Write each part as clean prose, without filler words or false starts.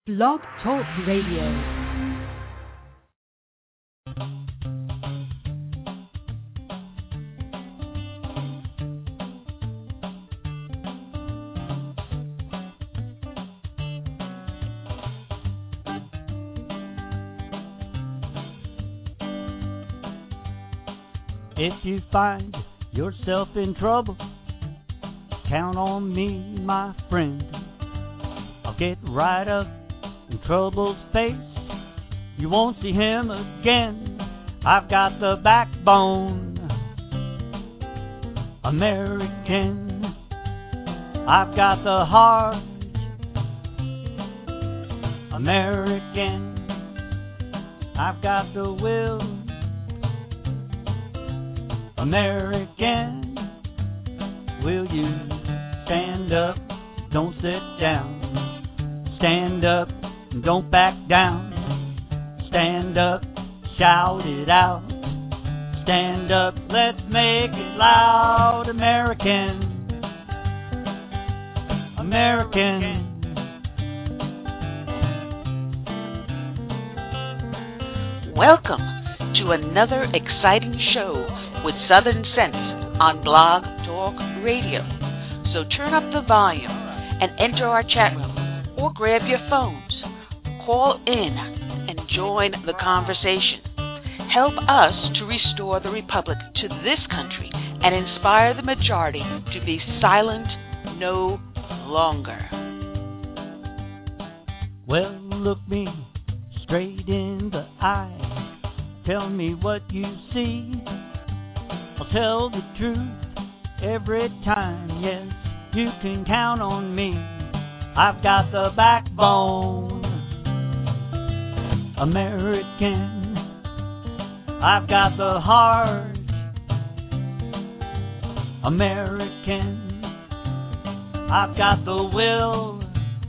Blog Talk Radio. If you find yourself in trouble, count on me, my friend. I'll get right up in trouble's face. You won't see him again. I've got the backbone, American. I've got the heart, American. I've got the will, American. Will you stand up, don't sit down. Stand up, don't back down. Stand up, shout it out. Stand up, let's make it loud. American, American. Welcome to another exciting show with Southern Sense on Blog Talk Radio. So turn up the volume and enter our chat room or grab your phones. Call in and join the conversation. Help us to restore the Republic to this country and inspire the majority to be silent no longer. Well, look me straight in the eye. Tell me what you see. I'll tell the truth every time. Yes, you can count on me. I've got the backbone, American. I've got the heart, American. I've got the will,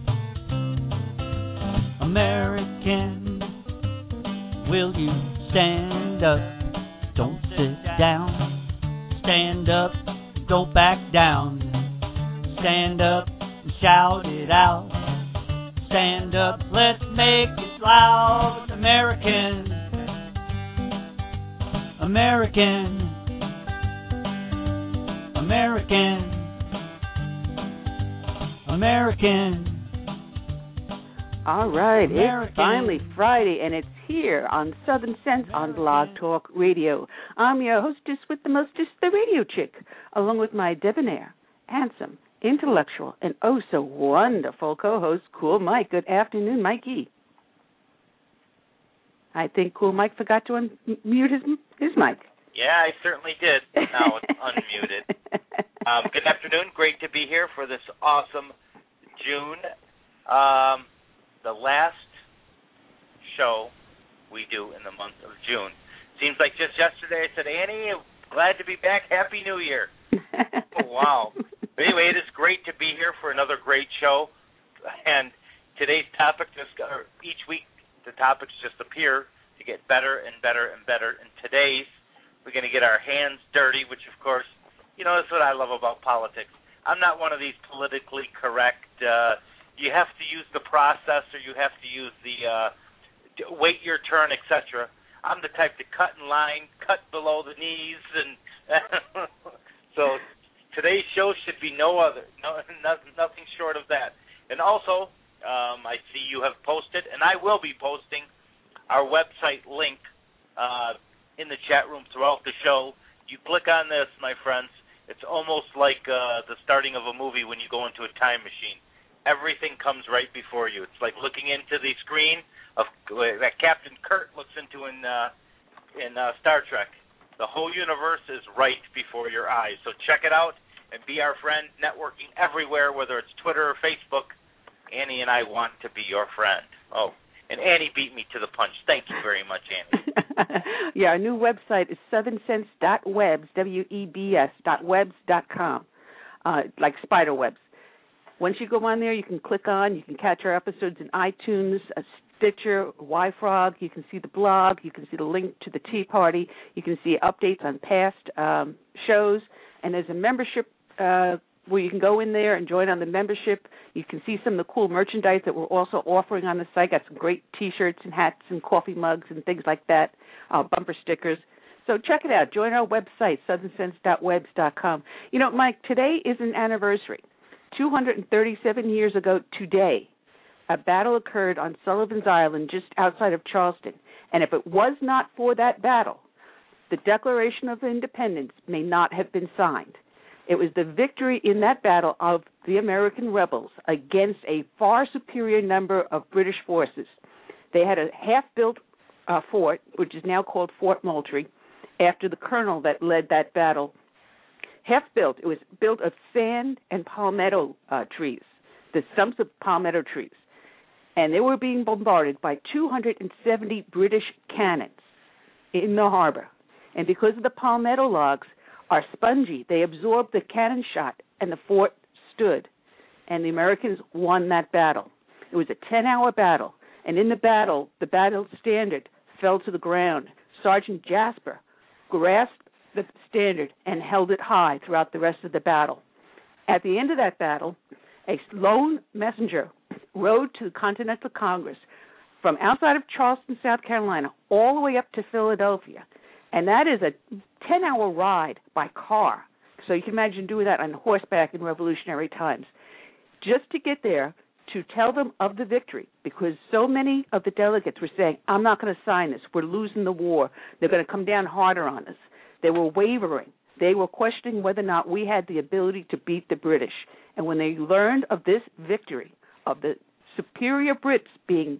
American. Will you stand up, don't sit down. Stand up, don't back down. Stand up and shout it out. Stand up, let's make it loud. American, American, American, American. All right, American. It's finally Friday, and it's here on Southern Sense on Blog Talk Radio. I'm your hostess with the mostest, the radio chick, along with my debonair, handsome, intellectual, and oh so wonderful co-host, Cool Mike. Good afternoon, Mikey. I think Cool Mike forgot to unmute his mic. Yeah, I certainly did. Now it's unmuted. Good afternoon. Great to be here for this awesome June. The last show we do in the month of June. Seems like just yesterday I said, Annie, glad to be back. Happy New Year. Oh, wow. But anyway, it is great to be here for another great show. And today's topic, each week the topics just appear to get better and better and better. And today's, we're going to get our hands dirty, which, of course, you know, that's what I love about politics. I'm not one of these politically correct, you have to use the process or you have to use the wait your turn, etc. I'm the type to cut in line, cut below the knees, and so today's show should be nothing short of that. And also, I see you have posted, and I will be posting our website link in the chat room throughout the show. You click on this, my friends, it's almost like the starting of a movie when you go into a time machine. Everything comes right before you. It's like looking into the screen of that Captain Kirk looks into in Star Trek. The whole universe is right before your eyes. So check it out and be our friend. Networking everywhere, whether it's Twitter or Facebook. Annie and I want to be your friend. Oh, and Annie beat me to the punch. Thank you very much, Annie. Yeah, our new website is southernsense.webs, webs.webs.com, like spider webs. Once you go on there, you can click on, you can catch our episodes in iTunes, Stitcher, YFrog. You can see the blog. You can see the link to the Tea Party. You can see updates on past shows. And there's a membership where you can go in there and join on the membership. You can see some of the cool merchandise that we're also offering on the site. Got some great T-shirts and hats and coffee mugs and things like that, bumper stickers. So check it out. Join our website, southernsense.webs.com. You know, Mike, today is an anniversary. 237 years ago today, a battle occurred on Sullivan's Island just outside of Charleston. And if it was not for that battle, the Declaration of Independence may not have been signed. It was the victory in that battle of the American rebels against a far superior number of British forces. They had a half-built fort, which is now called Fort Moultrie, after the colonel that led that battle. Half-built. It was built of sand and palmetto trees, the stumps of palmetto trees. And they were being bombarded by 270 British cannons in the harbor. And because of the palmetto logs are spongy, they absorbed the cannon shot, and the fort stood. And the Americans won that battle. It was a 10-hour battle. And in the battle standard fell to the ground. Sergeant Jasper grasped the standard and held it high throughout the rest of the battle. At the end of that battle, a lone messenger rode to the Continental Congress from outside of Charleston, South Carolina, all the way up to Philadelphia. And that is a 10-hour ride by car. So you can imagine doing that on horseback in revolutionary times. Just to get there to tell them of the victory, because so many of the delegates were saying, I'm not going to sign this. We're losing the war. They're going to come down harder on us. They were wavering. They were questioning whether or not we had the ability to beat the British. And when they learned of this victory, of the superior Brits being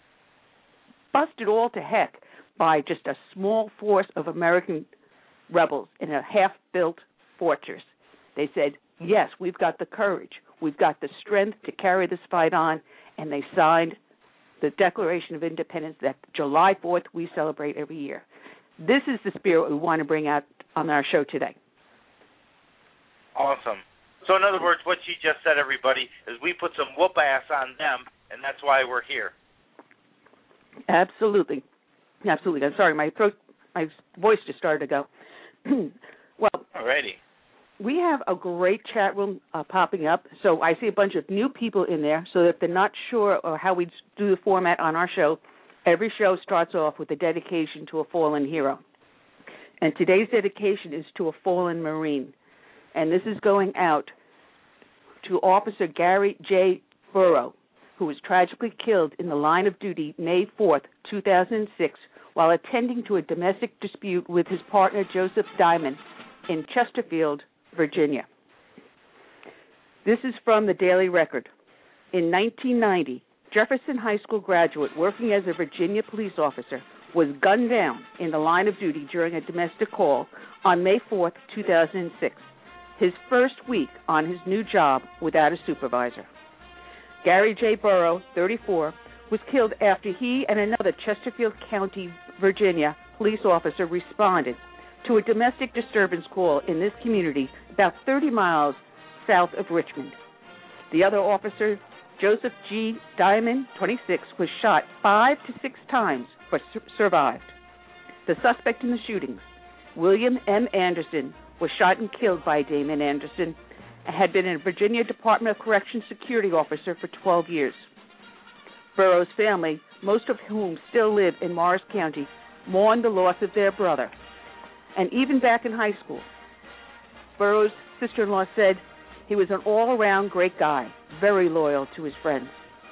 busted all to heck by just a small force of American rebels in a half-built fortress, they said, yes, we've got the courage. We've got the strength to carry this fight on, and they signed the Declaration of Independence that July 4th we celebrate every year. This is the spirit we want to bring out on our show today. Awesome. So in other words, what you just said, everybody, is we put some whoop ass on them, and that's why we're here. Absolutely. Absolutely. I'm sorry, my voice just started to go. Well, alrighty. We have a great chat room popping up, so I see a bunch of new people in there, so if they're not sure or how we do the format on our show, every show starts off with a dedication to a fallen hero. And today's dedication is to a fallen Marine. And this is going out to Officer Gary J. Burrow, who was tragically killed in the line of duty May 4th, 2006, while attending to a domestic dispute with his partner Joseph Diamond in Chesterfield, Virginia. This is from the Daily Record. In 1990, Jefferson High School graduate working as a Virginia police officer was gunned down in the line of duty during a domestic call on May 4th, 2006, his first week on his new job without a supervisor. Gary J. Burrow, 34, was killed after he and another Chesterfield County, Virginia, police officer responded to a domestic disturbance call in this community about 30 miles south of Richmond. The other officer, Joseph G. Diamond, 26, was shot 5 to 6 times but survived. The suspect in the shootings, William M. Anderson, was shot and killed by Damon Anderson and had been a Virginia Department of Corrections security officer for 12 years. Burrow's family, most of whom still live in Morris County, mourned the loss of their brother. And even back in high school, Burrow's sister-in-law said he was an all-around great guy, very loyal to his friends.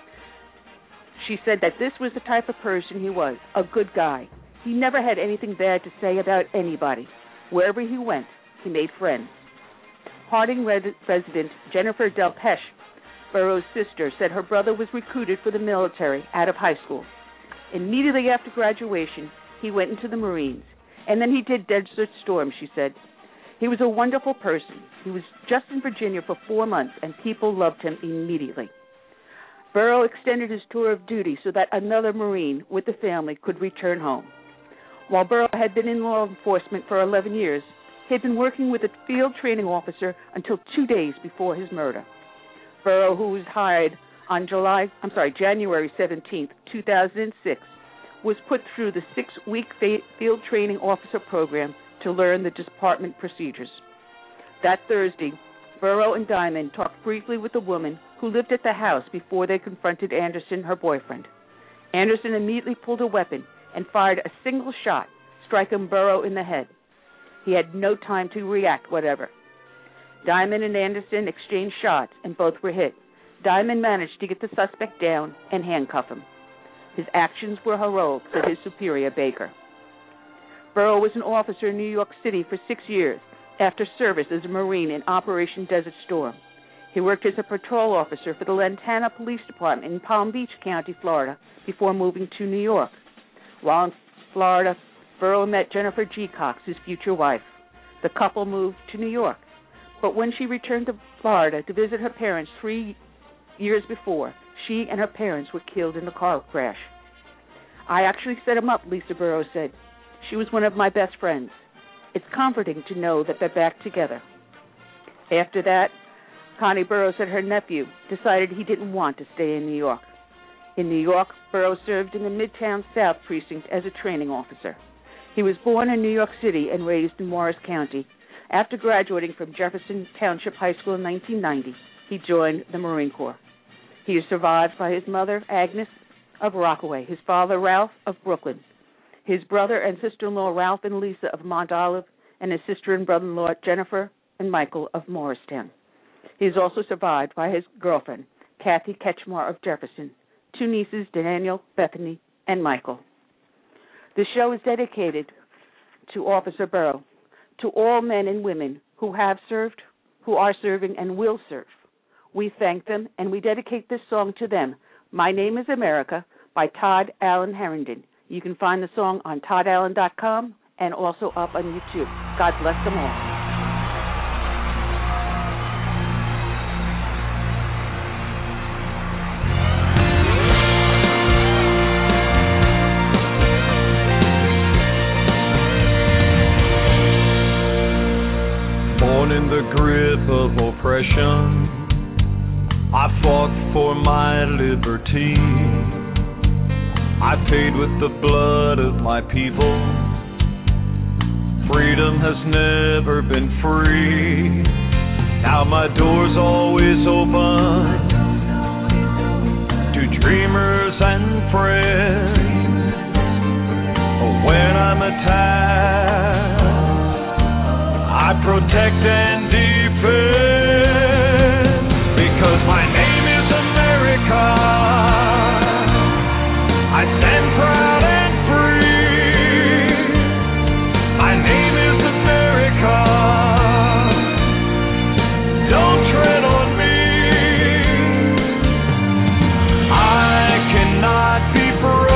She said that this was the type of person he was, a good guy. He never had anything bad to say about anybody. Wherever he went, he made friends. Harding resident Jennifer Delpeche, Burrow's sister, said her brother was recruited for the military out of high school. Immediately after graduation, he went into the Marines, and then he did Desert Storm, she said. He was a wonderful person. He was just in Virginia for 4 months, and people loved him immediately. Burrow extended his tour of duty so that another Marine with the family could return home. While Burrow had been in law enforcement for 11 years, he had been working with a field training officer until 2 days before his murder. Burrow, who was hired on January 17, 2006, was put through the 6-week field training officer program to learn the department procedures. That Thursday, Burrow and Diamond talked briefly with the woman who lived at the house before they confronted Anderson, her boyfriend. Anderson immediately pulled a weapon and fired a single shot, striking Burrow in the head. He had no time to react whatever. Diamond and Anderson exchanged shots, and both were hit. Diamond managed to get the suspect down and handcuff him. His actions were heroic, said his superior, Baker. Burrow was an officer in New York City for 6 years after service as a Marine in Operation Desert Storm. He worked as a patrol officer for the Lantana Police Department in Palm Beach County, Florida, before moving to New York. While in Florida, Burrow met Jennifer G. Cox, his future wife. The couple moved to New York. But when she returned to Florida to visit her parents 3 years before, she and her parents were killed in a car crash. I actually set him up, Lisa Burrow said. She was one of my best friends. It's comforting to know that they're back together. After that, Connie Burrow said her nephew decided he didn't want to stay in New York. In New York, Burrow served in the Midtown South Precinct as a training officer. He was born in New York City and raised in Morris County. After graduating from Jefferson Township High School in 1990, he joined the Marine Corps. He is survived by his mother, Agnes, of Rockaway, his father, Ralph, of Brooklyn, his brother and sister-in-law, Ralph and Lisa, of Mount Olive, and his sister and brother-in-law, Jennifer and Michael, of Morristown. He is also survived by his girlfriend, Kathy Ketchmar, of Jefferson, 2 nieces, Daniel, Bethany, and Michael. The show is dedicated to Officer Burrow, to all men and women who have served, who are serving, and will serve. We thank them, and we dedicate this song to them, My Name is America, by Todd Allen Herrington. You can find the song on toddallen.com and also up on YouTube. God bless them all. Born in the grip of oppression, I fought for my liberty. I paid with the blood of my people. Freedom has never been free. Now my door's always open to dreamers and friends. When I'm attacked, I protect and defend, because my name is America. I stand proud and free. My name is America. Don't tread on me. I cannot be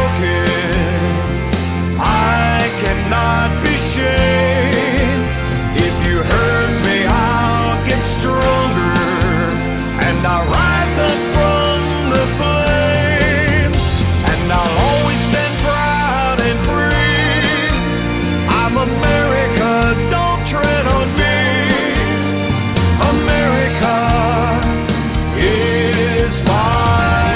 broken. I cannot be shamed. If you hurt me, I'll get stronger, and I'll rise up from the flames, and I'll always stand proud and free. I'm America, don't tread on me. America is my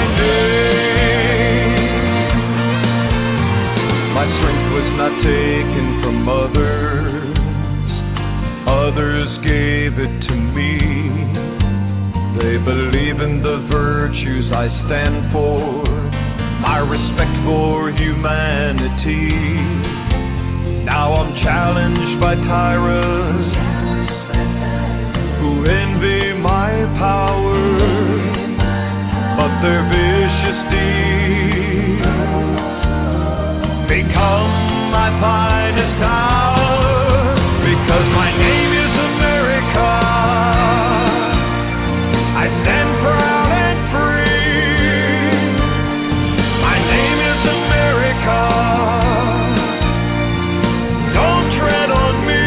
name. My strength was not taken from others. Others gave it to me. They believe in the virtues I stand for, my respect for humanity. Now I'm challenged by tyrants who envy my power, but their vicious deeds become my finest hour, because my name is America. I stand proud and free. My name is America. Don't tread on me.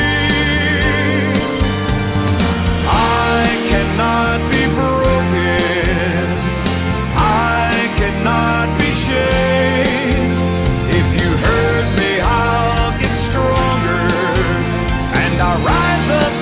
I cannot be broken. I cannot be shamed. If you hurt me, I'll get stronger, and I'll rise up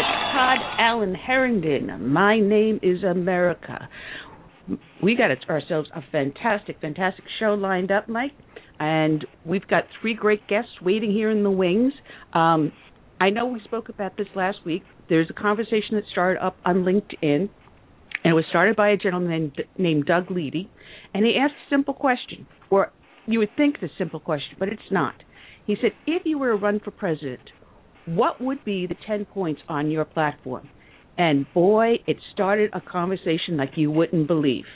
Todd Allen Harrington. My name is America. We got ourselves a fantastic show lined up, Mike, and we've got 3 great guests waiting here in the wings. I know we spoke about this last week. There's a conversation that started up on LinkedIn, and it was started by a gentleman named Doug Leedy, and he asked a simple question, or you would think it's a simple question, but it's not. He said, if you were to run for president, what would be the 10 points on your platform? And boy, it started a conversation like you wouldn't believe.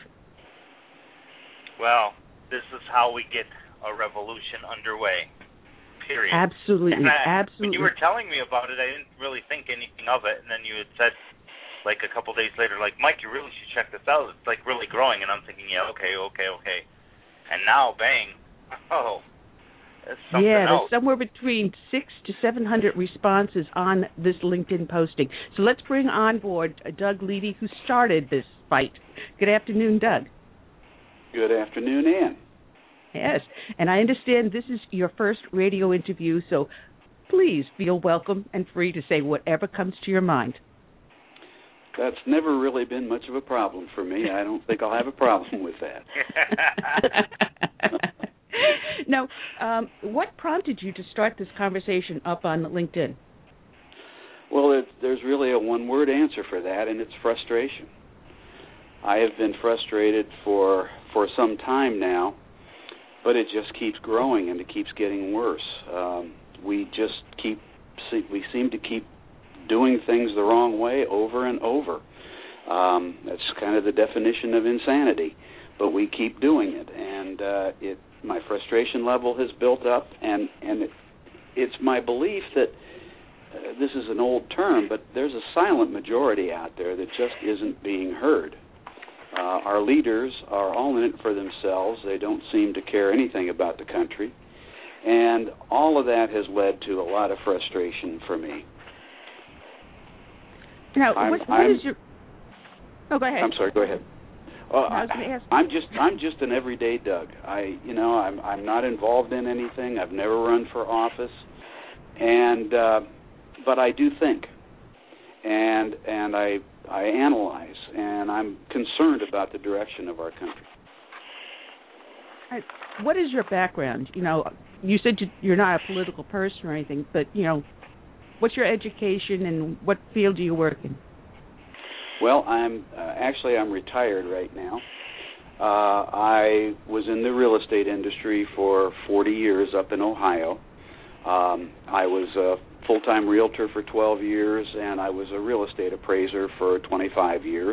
Well, this is how we get a revolution underway, period. Absolutely, absolutely. When you were telling me about it, I didn't really think anything of it, and then you had said, like a couple days later, like, Mike, you really should check this out. It's, like, really growing, and I'm thinking, yeah, okay. And now, bang, it's something else. There's somewhere between 600 to 700 responses on this LinkedIn posting. So let's bring on board Doug Leedy, who started this fight. Good afternoon, Doug. Good afternoon, Ann. Yes, and I understand this is your first radio interview, so please feel welcome and free to say whatever comes to your mind. That's never really been much of a problem for me. I don't think I'll have a problem with that. Now, what prompted you to start this conversation up on LinkedIn? Well, there's really a one-word answer for that, and it's frustration. I have been frustrated for some time now, but it just keeps growing and it keeps getting worse. We seem to keep doing things the wrong way over and over. That's kind of the definition of insanity, but we keep doing it, and my frustration level has built up, and it's my belief that this is an old term, but there's a silent majority out there that just isn't being heard. Our leaders are all in it for themselves. They don't seem to care anything about the country, and all of that has led to a lot of frustration for me. Now, what is your... Oh, go ahead. I'm sorry. Go ahead. I was going to ask. I'm just an everyday Doug. I'm not involved in anything. I've never run for office, and but I do think, and I analyze, and I'm concerned about the direction of our country. What is your background? You said you're not a political person or anything, but what's your education and what field do you work in? Well, I'm retired right now. I was in the real estate industry for 40 years up in Ohio. I was a full-time realtor for 12 years, and I was a real estate appraiser for 25 years.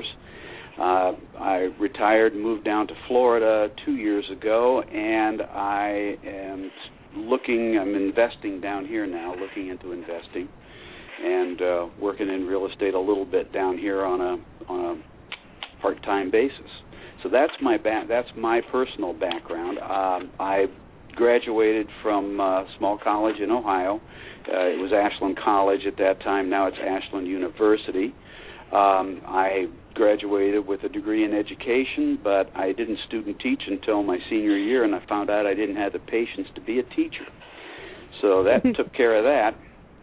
I retired and moved down to Florida 2 years ago, and I'm investing down here now, looking into investing, and working in real estate a little bit down here on a part-time basis. So that's my personal background. I graduated from a small college in Ohio. It was Ashland College at that time. Now it's Ashland University. I graduated with a degree in education, but I didn't student teach until my senior year, and I found out I didn't have the patience to be a teacher. So that took care of that.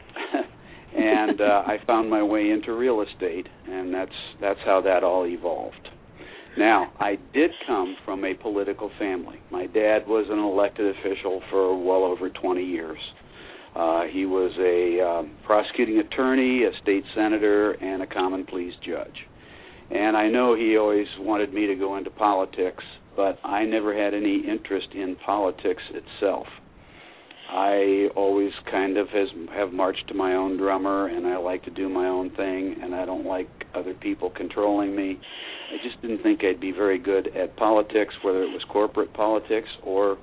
And I found my way into real estate, and that's how that all evolved. Now, I did come from a political family. My dad was an elected official for well over 20 years. He was a prosecuting attorney, a state senator, and a common pleas judge. And I know he always wanted me to go into politics, but I never had any interest in politics itself. I always kind of have marched to my own drummer, and I like to do my own thing, and I don't like other people controlling me. I just didn't think I'd be very good at politics, whether it was corporate politics or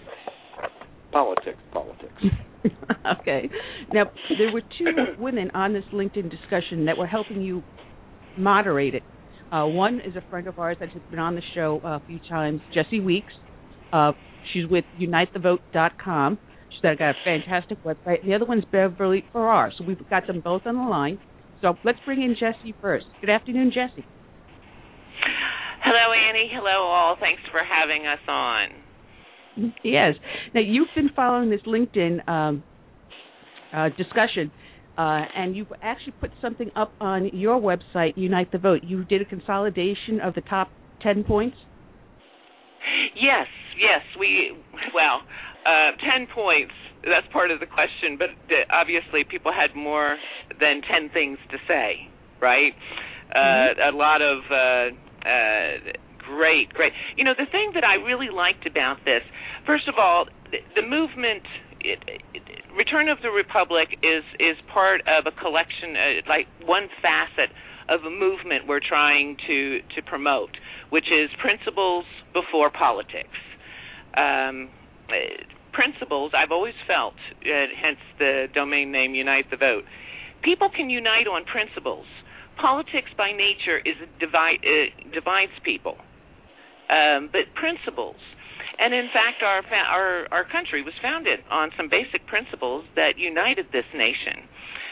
politics. Okay. Now, there were 2 women on this LinkedIn discussion that were helping you moderate it. One is a friend of ours that has been on the show a few times, Jessie Weeks. She's with UniteTheVote.com. She's got a fantastic website. The other one's Beverly Farrar. So we've got them both on the line. So let's bring in Jessie first. Good afternoon, Jessie. Hello, Annie. Hello, all. Thanks for having us on. Yes. Now, you've been following this LinkedIn discussion. and you actually put something up on your website, Unite the Vote. You did a consolidation of the top 10 points? Yes. 10 points, that's part of the question, but obviously people had more than 10 things to say, right? A lot of great. The thing that I really liked about this, first of all, the movement, Return of the Republic is part of a collection, like one facet of a movement we're trying to promote, which is principles before politics. Principles, I've always felt, hence the domain name Unite the Vote, people can unite on principles. Politics by nature divides people, but principles. And in fact, our country was founded on some basic principles that united this nation.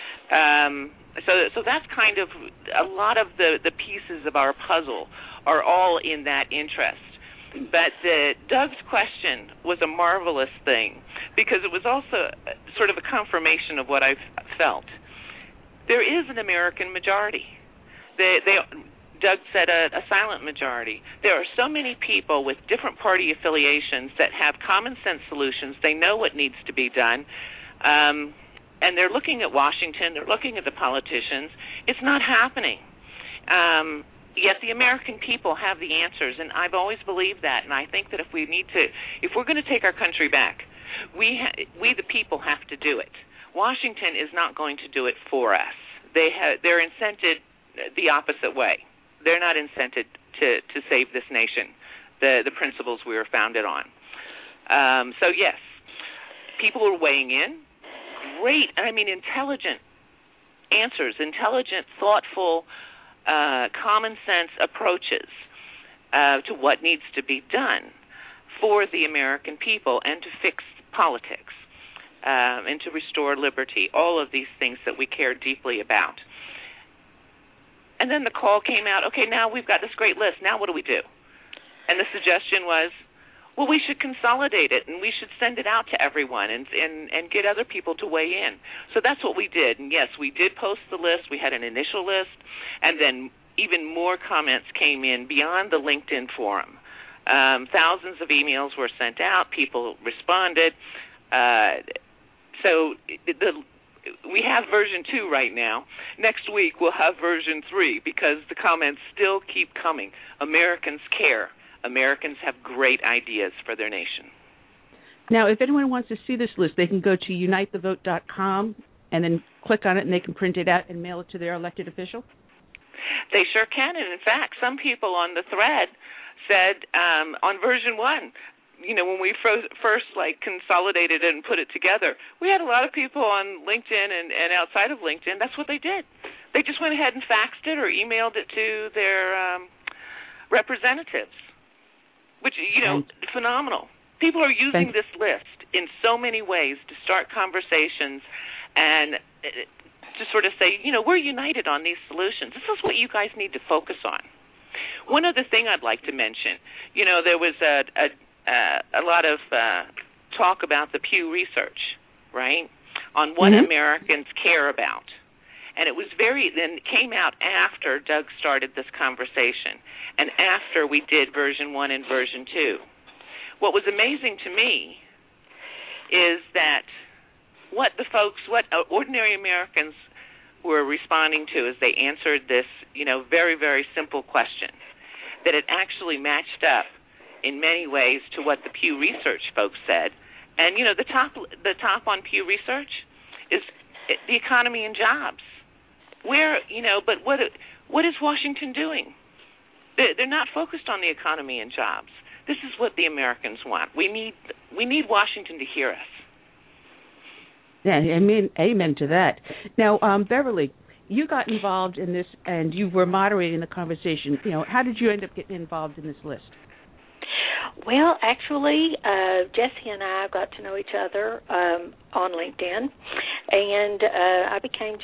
So that's kind of a lot of the pieces of our puzzle are all in that interest. But Doug's question was a marvelous thing because it was also sort of a confirmation of what I've felt. There is an American majority. Doug said a silent majority. There are so many people with different party affiliations that have common sense solutions. They know what needs to be done. And they're looking at Washington. They're looking at the politicians. It's not happening. Yet the American people have the answers, and I've always believed that. And I think that if we're going to take our country back, we the people have to do it. Washington is not going to do it for us. They're incented the opposite way. They're not incented to save this nation, the principles we were founded on. So yes, people are weighing in. Great, intelligent answers, intelligent, thoughtful, common sense approaches to what needs to be done for the American people and to fix politics and to restore liberty, all of these things that we care deeply about. And then the call came out, okay, now we've got this great list. Now what do we do? And the suggestion was, well, we should consolidate it, and we should send it out to everyone and get other people to weigh in. So that's what we did. And, yes, we did post the list. We had an initial list, and then even more comments came in beyond the LinkedIn forum. Thousands of emails were sent out. People responded. We have version 2 right now. Next week we'll have version 3 because the comments still keep coming. Americans care. Americans have great ideas for their nation. Now, if anyone wants to see this list, they can go to unitethevote.com and then click on it, and they can print it out and mail it to their elected official? They sure can. And, in fact, some people on the thread said on version 1, when we first consolidated it and put it together, we had a lot of people on LinkedIn and outside of LinkedIn. That's what they did. They just went ahead and faxed it or emailed it to their representatives, which, phenomenal. People are using this list in so many ways to start conversations and to sort of say, we're united on these solutions. This is what you guys need to focus on. One other thing I'd like to mention, there was a lot of talk about the Pew Research, right, on what Americans care about. And it came out after Doug started this conversation and after we did version 1 and version 2. What was amazing to me is that what ordinary Americans were responding to as they answered this, very, very simple question, that it actually matched up in many ways to what the Pew Research folks said. And, the top on Pew Research is the economy and jobs. But what is Washington doing? They're not focused on the economy and jobs. This is what the Americans want. We need Washington to hear us. Yeah, amen to that. Now, Beverly, you got involved in this, and you were moderating the conversation. How did you end up getting involved in this list? Well, actually, Jesse and I got to know each other on LinkedIn, and I became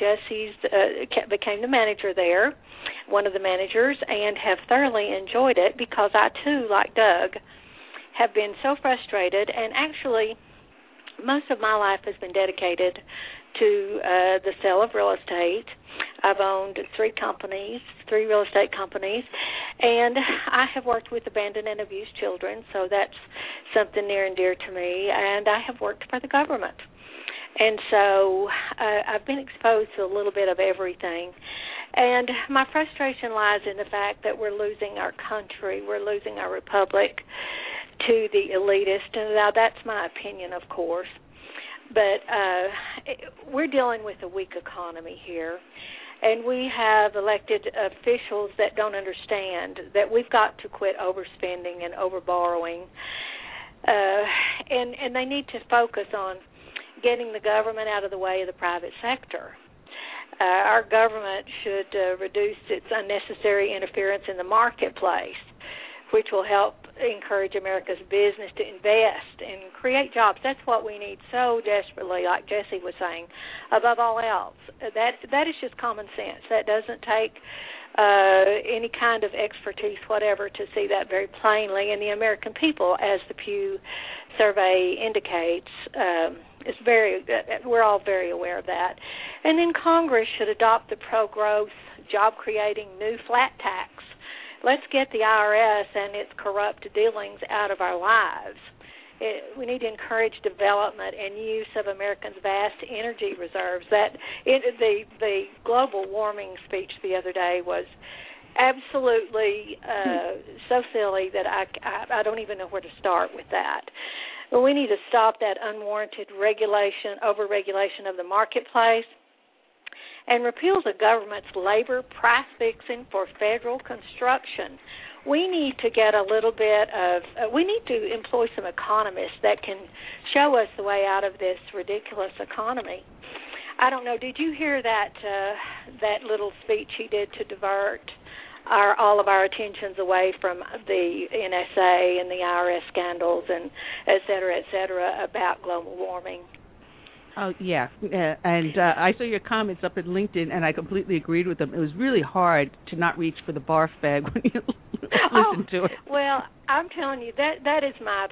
the manager there, one of the managers, and have thoroughly enjoyed it because I, too, like Doug, have been so frustrated. And actually, most of my life has been dedicated to the sale of real estate. I've owned three real estate companies, and I have worked with abandoned and abused children, so that's something near and dear to me, and I have worked for the government. And so I've been exposed to a little bit of everything. And my frustration lies in the fact that we're losing our country, we're losing our republic to the elitist. And now that's my opinion, of course. But we're dealing with a weak economy here. And we have elected officials that don't understand that we've got to quit overspending and overborrowing. And they need to focus on getting the government out of the way of the private sector. Our government should reduce its unnecessary interference in the marketplace, which will help encourage America's business to invest and create jobs. That's what we need so desperately, like Jesse was saying, above all else. That is just common sense. That doesn't take any kind of expertise, whatever, to see that very plainly. And the American people, as the Pew survey indicates, we're all very aware of that. And then Congress should adopt the pro-growth, job-creating new flat tax. Let's get the IRS and its corrupt dealings out of our lives. We need to encourage development and use of Americans' vast energy reserves. The global warming speech the other day was absolutely so silly that I don't even know where to start with that. But we need to stop that unwarranted over-regulation of the marketplace, and repeal the government's labor price fixing for federal construction. We need to get a little bit of, we need to employ some economists that can show us the way out of this ridiculous economy. I don't know, did you hear that little speech he did to divert all of our attentions away from the NSA and the IRS scandals and et cetera, about global warming? Oh, yeah. And I saw your comments up at LinkedIn, and I completely agreed with them. It was really hard to not reach for the barf bag when you listen to it. Well, I'm telling you, that is my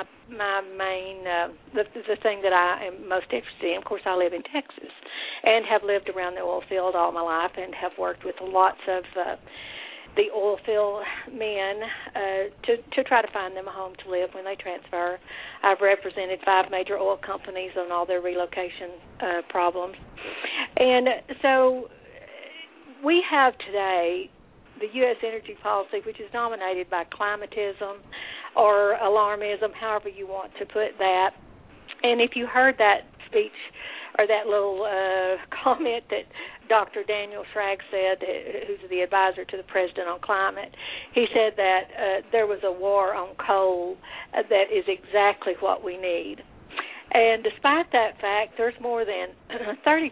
main, the thing that I am most interested in. Of course, I live in Texas and have lived around the oil field all my life and have worked with lots of the oil field men to try to find them a home to live when they transfer. I've represented 5 major oil companies on all their relocation problems. And so we have today the U.S. energy policy, which is dominated by climatism or alarmism, however you want to put that. And if you heard that speech or that little comment that Dr. Daniel Schrag said, who's the advisor to the president on climate, he said that there was a war on coal that is exactly what we need. And despite that fact, there's more than 30%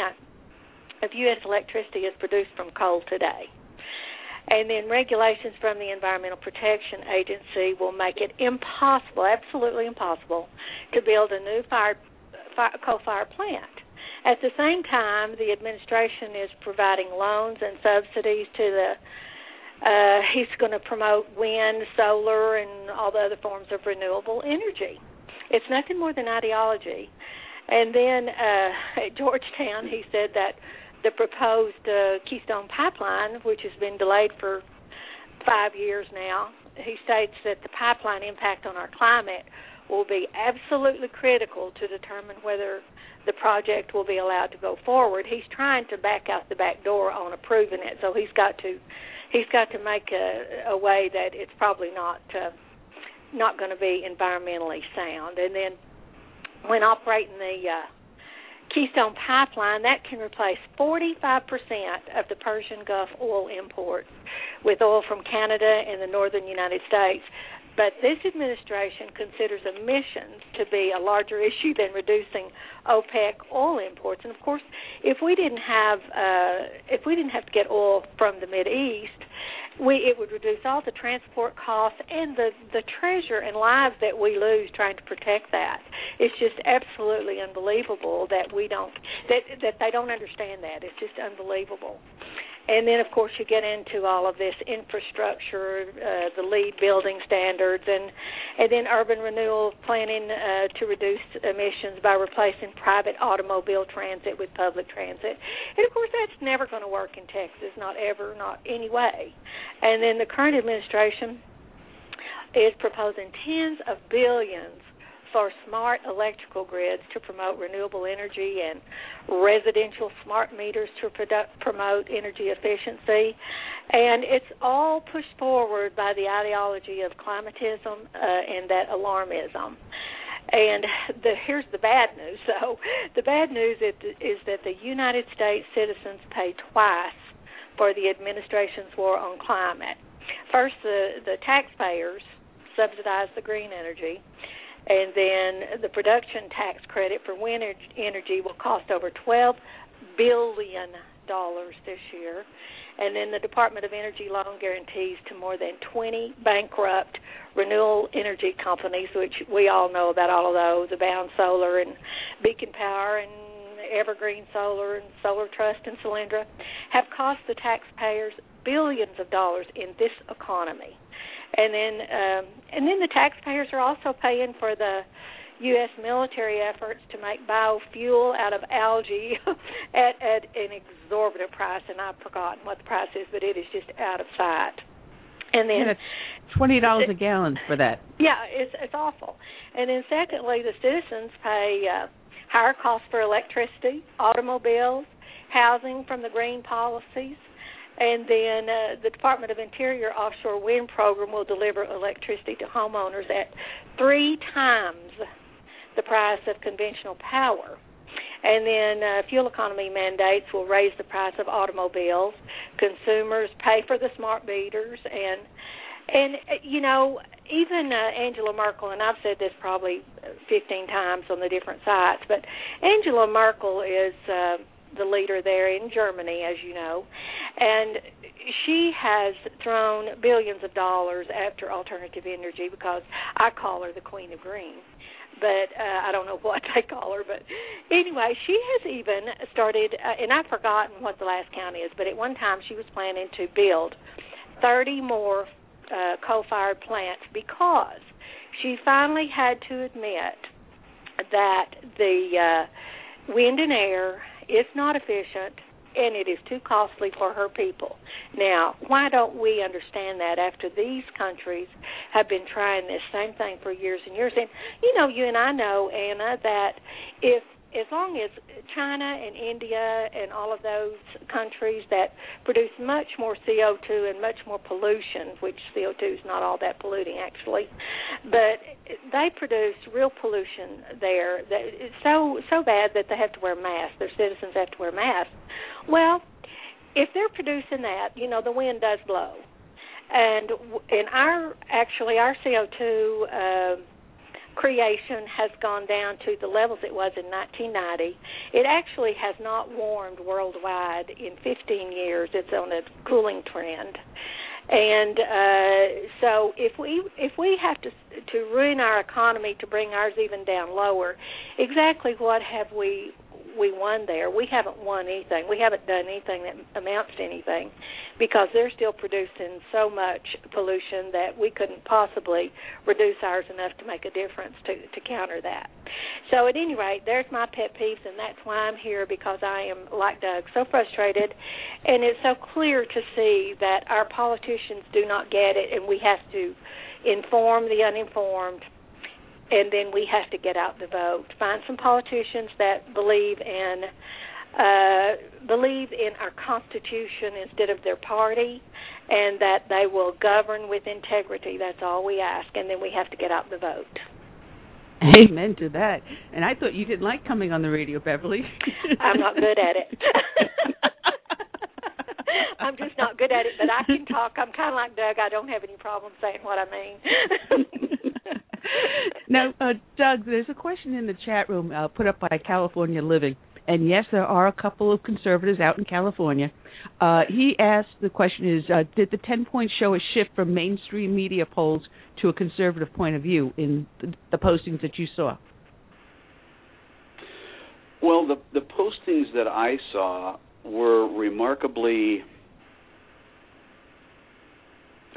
of U.S. electricity is produced from coal today. And then regulations from the Environmental Protection Agency will make it impossible, absolutely impossible, to build a new coal-fired plant. At the same time, the administration is providing loans and subsidies to he's going to promote wind, solar, and all the other forms of renewable energy. It's nothing more than ideology. And then at Georgetown, he said that the proposed Keystone Pipeline, which has been delayed for 5 years now, he states that the pipeline impact on our climate will be absolutely critical to determine whether the project will be allowed to go forward. He's trying to back out the back door on approving it, so he's got to make a way that it's probably not going to be environmentally sound. And then when operating the Keystone Pipeline, that can replace 45% of the Persian Gulf oil imports with oil from Canada and the northern United States. But this administration considers emissions to be a larger issue than reducing OPEC oil imports. And of course, if we didn't have to get oil from the Mideast, it would reduce all the transport costs and the treasure and lives that we lose trying to protect that. It's just absolutely unbelievable that they don't understand that. It's just unbelievable. And then, of course, you get into all of this infrastructure, the LEED building standards, and then urban renewal planning to reduce emissions by replacing private automobile transit with public transit. And, of course, that's never going to work in Texas, not ever, not any way. And then the current administration is proposing tens of billions for smart electrical grids to promote renewable energy and residential smart meters to promote energy efficiency. And it's all pushed forward by the ideology of climatism and that alarmism. And here's the bad news. So the bad news is that the United States citizens pay twice for the administration's war on climate. First, the taxpayers subsidize the green energy, and then the production tax credit for wind energy will cost over $12 billion this year. And then the Department of Energy loan guarantees to more than 20 bankrupt renewable energy companies, which we all know about all of those, Abound Solar and Beacon Power and Evergreen Solar and Solar Trust and Solyndra, have cost the taxpayers billions of dollars in this economy. And then the taxpayers are also paying for the U.S. military efforts to make biofuel out of algae at an exorbitant price, and I've forgotten what the price is, but it is just out of sight. And then $20 a gallon for that. Yeah, it's awful. And then secondly, the citizens pay higher costs for electricity, automobiles, housing from the green policies. And then the Department of Interior offshore wind program will deliver electricity to homeowners at 3 times the price of conventional power. And then fuel economy mandates will raise the price of automobiles. Consumers pay for the smart meters. And you know, even Angela Merkel, and I've said this probably 15 times on the different sites, but Angela Merkel is the leader there in Germany, as you know, and she has thrown billions of dollars after alternative energy because I call her the Queen of Green. But I don't know what they call her. But anyway, she has even started, and I've forgotten what the last count is, but at one time she was planning to build 30 more coal-fired plants because she finally had to admit that the wind and air is not efficient and it is too costly for her people. Now, why don't we understand that after these countries have been trying this same thing for years and years? And, you know, you and I know, Anna, that as long as China and India and all of those countries that produce much more CO2 and much more pollution, which CO2 is not all that polluting actually, but they produce real pollution there that it's so bad that they have to wear masks. Their citizens have to wear masks. Well, if they're producing that, you know, the wind does blow. And our CO2 creation has gone down to the levels it was in 1990. It actually has not warmed worldwide in 15 years. It's on a cooling trend. And so if we have to ruin our economy to bring ours even down lower, exactly what have we won there? We haven't won anything. We haven't done anything that amounts to anything because they're still producing so much pollution that we couldn't possibly reduce ours enough to make a difference to counter that. So at any rate, there's my pet peeves, and that's why I'm here, because I am, like Doug, so frustrated, and it's so clear to see that our politicians do not get it, and we have to inform the uninformed, and then we have to get out the vote. Find some politicians that believe in our Constitution instead of their party, and that they will govern with integrity. That's all we ask, and then we have to get out the vote. Amen to that. And I thought you didn't like coming on the radio, Beverly. I'm not good at it. I'm just not good at it, but I can talk. I'm kind of like Doug. I don't have any problem saying what I mean. Now, Doug, there's a question in the chat room put up by California Living. And, yes, there are a couple of conservatives out in California. He asked, the question is, did the 10 points show a shift from mainstream media polls to a conservative point of view in the postings that you saw? Well, the postings that I saw were remarkably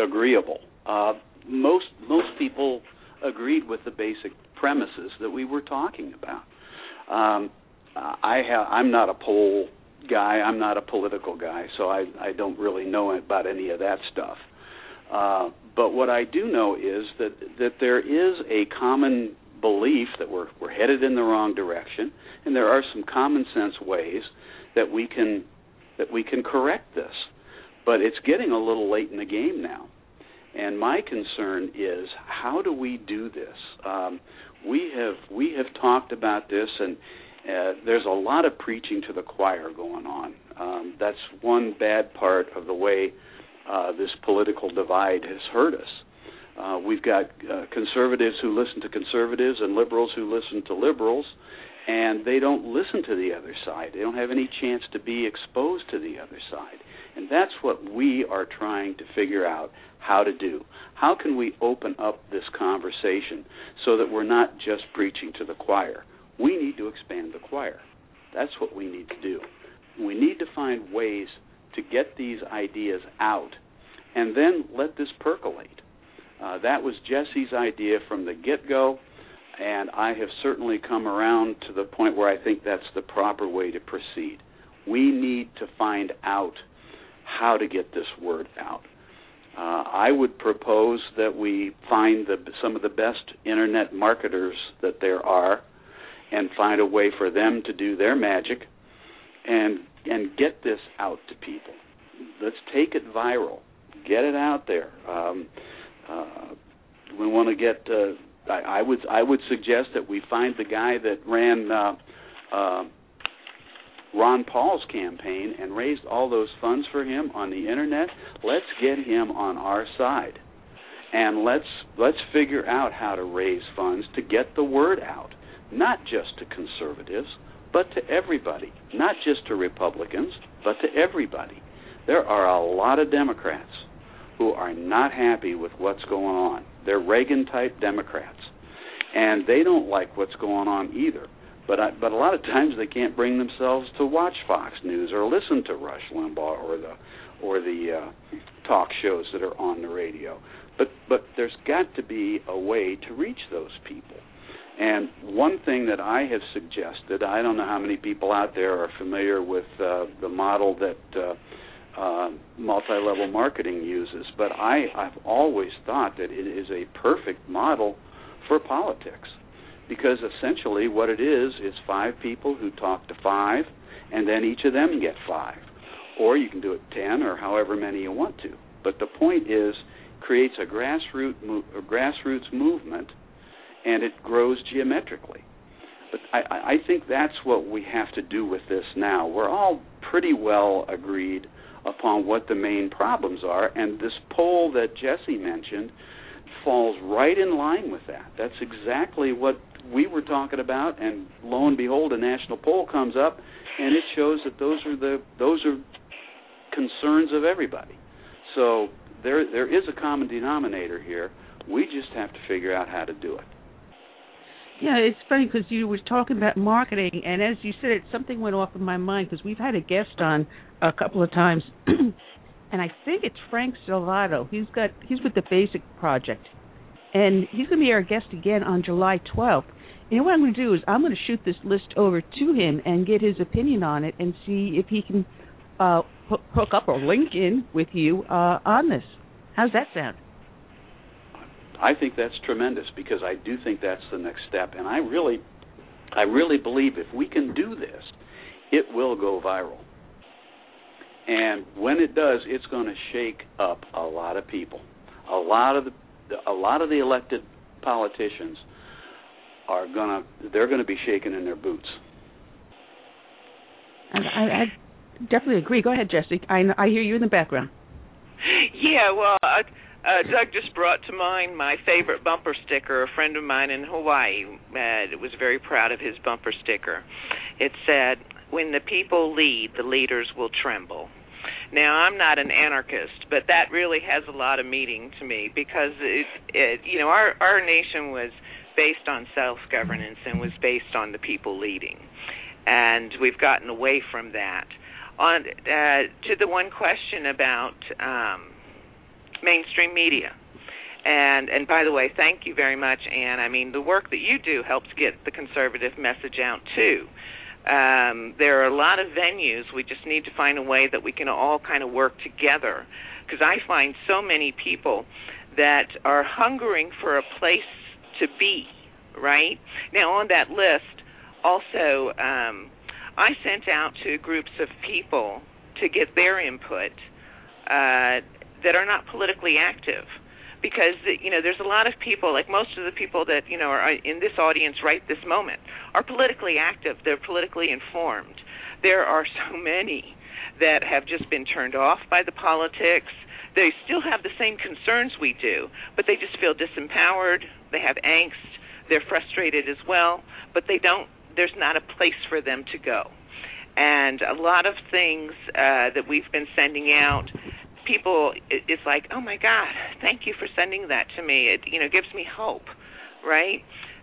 agreeable. Most people agreed with the basic premises that we were talking about. I'm not a poll guy. I'm not a political guy, so I don't really know about any of that stuff. But what I do know is that there is a common belief that we're headed in the wrong direction, and there are some common sense ways that we can correct this. But it's getting a little late in the game now. And my concern is, how do we do this? We have talked about this, and there's a lot of preaching to the choir going on. That's one bad part of the way this political divide has hurt us. We've got conservatives who listen to conservatives and liberals who listen to liberals, and they don't listen to the other side. They don't have any chance to be exposed to the other side. And that's what we are trying to figure out how to do. How can we open up this conversation so that we're not just preaching to the choir? We need to expand the choir. That's what we need to do. We need to find ways to get these ideas out and then let this percolate. That was Jesse's idea from the get-go, and I have certainly come around to the point where I think that's the proper way to proceed. We need to find out how to get this word out. I would propose that we find some of the best Internet marketers that there are and find a way for them to do their magic and get this out to people. Let's take it viral. Get it out there. We want to get. I would suggest that we find the guy that ran Ron Paul's campaign and raised all those funds for him on the Internet. Let's get him on our side, and let's figure out how to raise funds to get the word out, not just to conservatives, but to everybody, not just to Republicans, but to everybody. There are a lot of Democrats who are not happy with what's going on. They're Reagan-type Democrats, and they don't like what's going on either. But a lot of times they can't bring themselves to watch Fox News or listen to Rush Limbaugh or the talk shows that are on the radio. But there's got to be a way to reach those people. And one thing that I have suggested, I don't know how many people out there are familiar with the model that multi-level marketing uses, but I've always thought that it is a perfect model for politics, because essentially what it is 5 people who talk to 5, and then each of them get 5. Or you can do it 10 or however many you want to. But the point is, creates a grassroots movement, and it grows geometrically. But I think that's what we have to do with this now. We're all pretty well agreed upon what the main problems are, and this poll that Jesse mentioned falls right in line with that. That's exactly what we were talking about, and lo and behold, a national poll comes up, and it shows that those are concerns of everybody. So there is a common denominator here. We just have to figure out how to do it. Yeah, it's funny because you were talking about marketing, and as you said, something went off in my mind because we've had a guest on a couple of times, and I think it's Frank Salvato. He's with the Basic Project, and he's going to be our guest again on July 12th. You know what I'm going to do is I'm going to shoot this list over to him and get his opinion on it and see if he can hook up or link in with you on this. How's that sound? I think that's tremendous, because I do think that's the next step, and I really believe if we can do this, it will go viral. And when it does, it's going to shake up a lot of people. A lot of the elected politicians they're going to be shaking in their boots. I definitely agree. Go ahead, Jesse. I hear you in the background. Yeah, well, Doug just brought to mind my favorite bumper sticker. A friend of mine in Hawaii was very proud of his bumper sticker. It said, "When the people lead, the leaders will tremble." Now, I'm not an anarchist, but that really has a lot of meaning to me, because our nation was based on self-governance and was based on the people leading, and we've gotten away from that. On to the one question about mainstream media. And by the way, thank you very much, Ann. I mean, the work that you do helps get the conservative message out, too. There are a lot of venues. We just need to find a way that we can all kind of work together, because I find so many people that are hungering for a place to be, right? Now, on that list, also, I sent out to groups of people to get their input that are not politically active. Because, there's a lot of people, like most of the people that, are in this audience right this moment, are politically active. They're politically informed. There are so many that have just been turned off by the politics. They still have the same concerns we do, but they just feel disempowered. They have angst. They're frustrated as well, but there's not a place for them to go. And a lot of things that we've been sending out, people, it's like, oh my God, thank you for sending that to me. It gives me hope, right?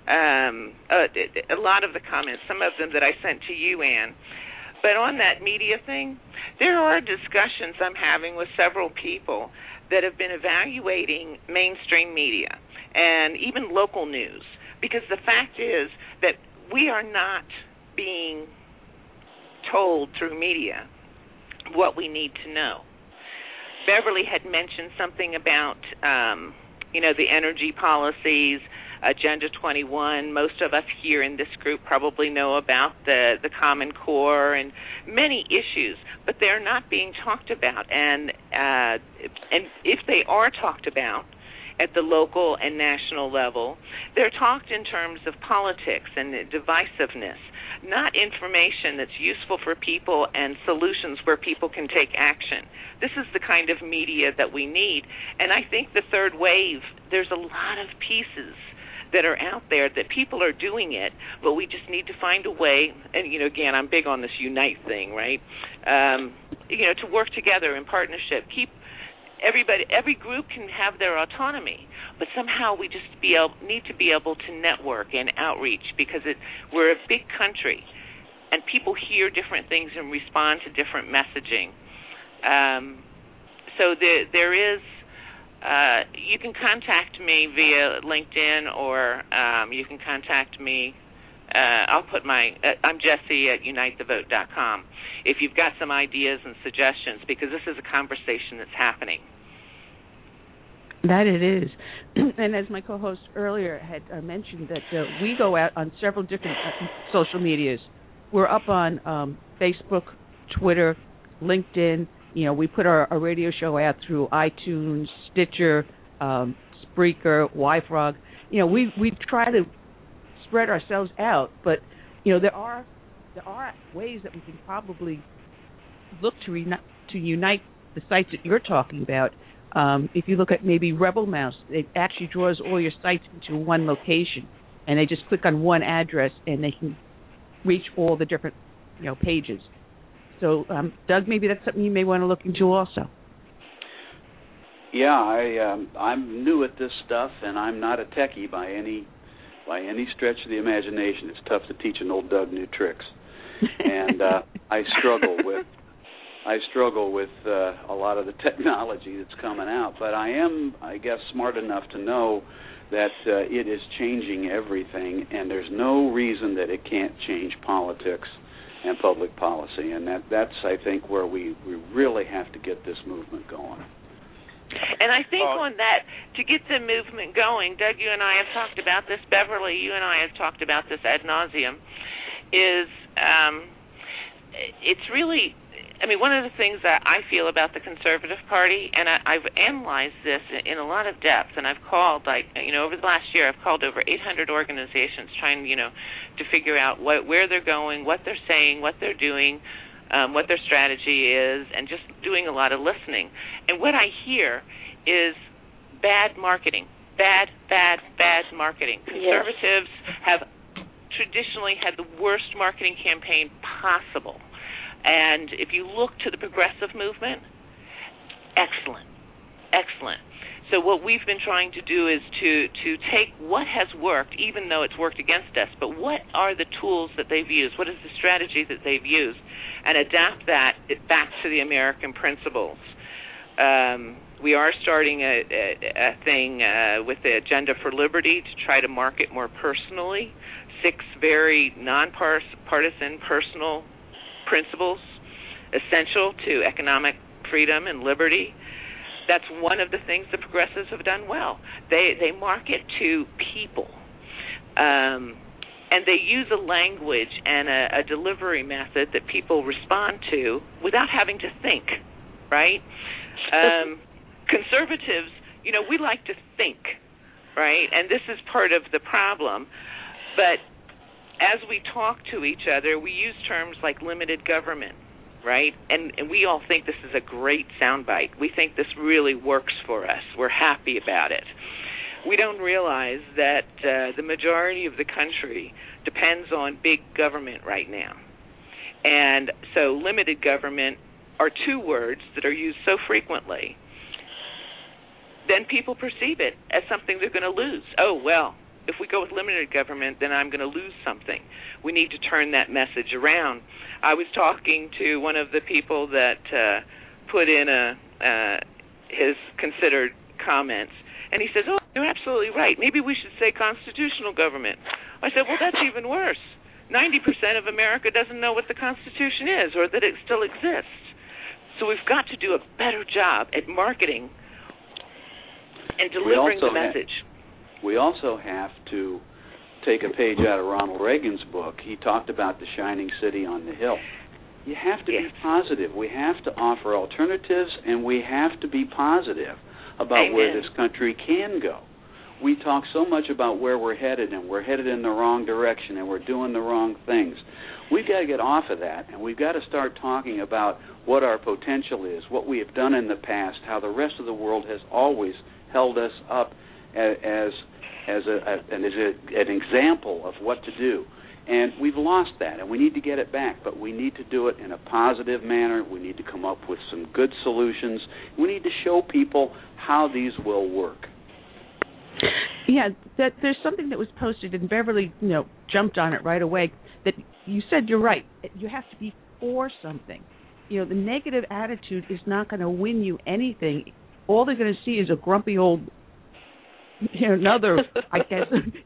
A lot of the comments, some of them that I sent to you, Ann. But on that media thing, there are discussions I'm having with several people that have been evaluating mainstream media and even local news, because the fact is that we are not being told through media what we need to know. Beverly had mentioned something about, the energy policies, Agenda 21. Most of us here in this group probably know about the Common Core and many issues, but they're not being talked about. And if they are talked about at the local and national level, they're talked in terms of politics and divisiveness, not information that's useful for people and solutions where people can take action. This is the kind of media that we need. And I think the third wave, there's a lot of pieces that are out there that people are doing it, but we just need to find a way, and, again, I'm big on this unite thing, right, to work together in partnership. Every group can have their autonomy, but somehow we just need to be able to network and outreach, because we're a big country, and people hear different things and respond to different messaging. So there is, you can contact me via LinkedIn, or you can contact me. I'll put I'm Jessie at unitethevote.com if you've got some ideas and suggestions, because this is a conversation that's happening. That it is. And as my co-host earlier had mentioned, that we go out on several different social medias. We're up on Facebook, Twitter, LinkedIn. We put our radio show out through iTunes, Stitcher, Spreaker, YFrog. We try to spread ourselves out, but there are ways that we can probably look to unite the sites that you're talking about. If you look at maybe Rebel Mouse, it actually draws all your sites into one location, and they just click on one address, and they can reach all the different pages. So, Doug, maybe that's something you may want to look into also. Yeah, I'm new at this stuff, and I'm not a techie by any stretch of the imagination. It's tough to teach an old Doug new tricks, and I struggle with a lot of the technology that's coming out. But I am, I guess, smart enough to know that it is changing everything, and there's no reason that it can't change politics and public policy. And that's, I think, where we really have to get this movement going. And I think on that, to get the movement going, Doug, you and I have talked about this, Beverly, you and I have talked about this ad nauseum, is it's really, one of the things that I feel about the Conservative Party, and I've analyzed this in a lot of depth, and I've called, over the last year, I've called over 800 organizations trying, to figure out where they're going, what they're saying, what they're doing, what their strategy is, and just doing a lot of listening. And what I hear is bad marketing, bad marketing. Conservatives have traditionally had the worst marketing campaign possible. And if you look to the progressive movement, excellent. So what we've been trying to do is to take what has worked, even though it's worked against us, but what are the tools that they've used, what is the strategy that they've used, and adapt that back to the American principles. We are starting a thing with the Agenda for Liberty to try to market more personally 6 very nonpartisan personal principles essential to economic freedom and liberty. That's one of the things the progressives have done well. They market to people, and they use a language and a delivery method that people respond to without having to think, right? Conservatives, we like to think, right? And this is part of the problem. But as we talk to each other, we use terms like limited government, right? And we all think this is a great soundbite. We think this really works for us. We're happy about it. We don't realize that the majority of the country depends on big government right now. And so limited government are 2 words that are used so frequently. Then people perceive it as something they're going to lose. Oh, well, if we go with limited government, then I'm going to lose something. We need to turn that message around. I was talking to one of the people that put in his considered comments, and he says, oh, you're absolutely right. Maybe we should say constitutional government. I said, well, that's even worse. 90% of America doesn't know what the Constitution is or that it still exists. So we've got to do a better job at marketing and delivering the message. We also have to take a page out of Ronald Reagan's book. He talked about the shining city on the hill. You have to be positive. We have to offer alternatives, and we have to be positive about where this country can go. We talk so much about where we're headed, and we're headed in the wrong direction, and we're doing the wrong things. We've got to get off of that, and we've got to start talking about what our potential is, what we have done in the past, how the rest of the world has always held us up as an example of what to do. And we've lost that, and we need to get it back, but we need to do it in a positive manner. We need to come up with some good solutions. We need to show people how these will work. Yeah, that there's something that was posted, and Beverly, jumped on it right away, that you said you're right. You have to be for something. The negative attitude is not going to win you anything. All they're going to see is a grumpy old, another, I guess,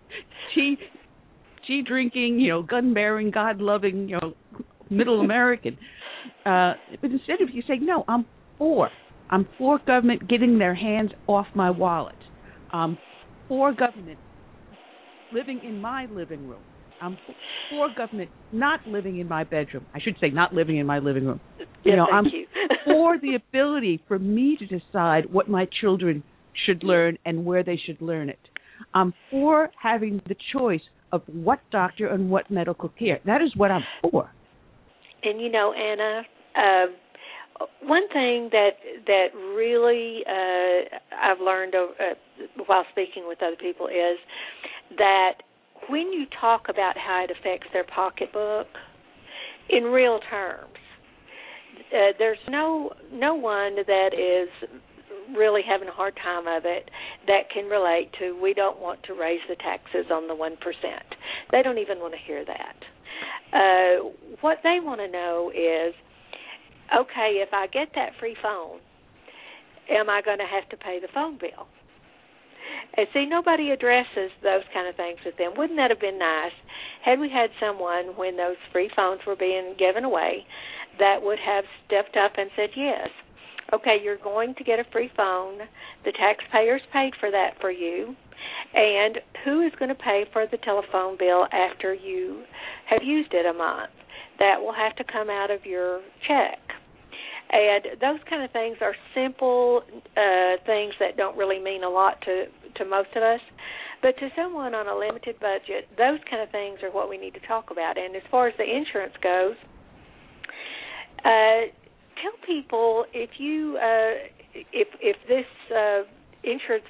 tea drinking, gun bearing, God loving, middle American. But instead of you say, no, I'm for government getting their hands off my wallet. I'm for government living in my living room. I'm for government not living in my bedroom. I should say not living in my living room. I'm for the ability for me to decide what my children should learn and where they should learn it. I'm for having the choice of what doctor and what medical care. That is what I'm for. And Anna, one thing that really I've learned while speaking with other people is that when you talk about how it affects their pocketbook in real terms, there's no one that is really having a hard time of it that can relate to, we don't want to raise the taxes on the 1%. They don't even want to hear that. What they want to know is, okay, if I get that free phone, am I going to have to pay the phone bill? And see, nobody addresses those kind of things with them. Wouldn't that have been nice had we had someone, when those free phones were being given away, that would have stepped up and said, yes, okay, you're going to get a free phone. The taxpayers paid for that for you. And who is going to pay for the telephone bill after you have used it a month? That will have to come out of your check. And those kind of things are simple things that don't really mean a lot to most of us. But to someone on a limited budget, those kind of things are what we need to talk about. And as far as the insurance goes, tell people if this insurance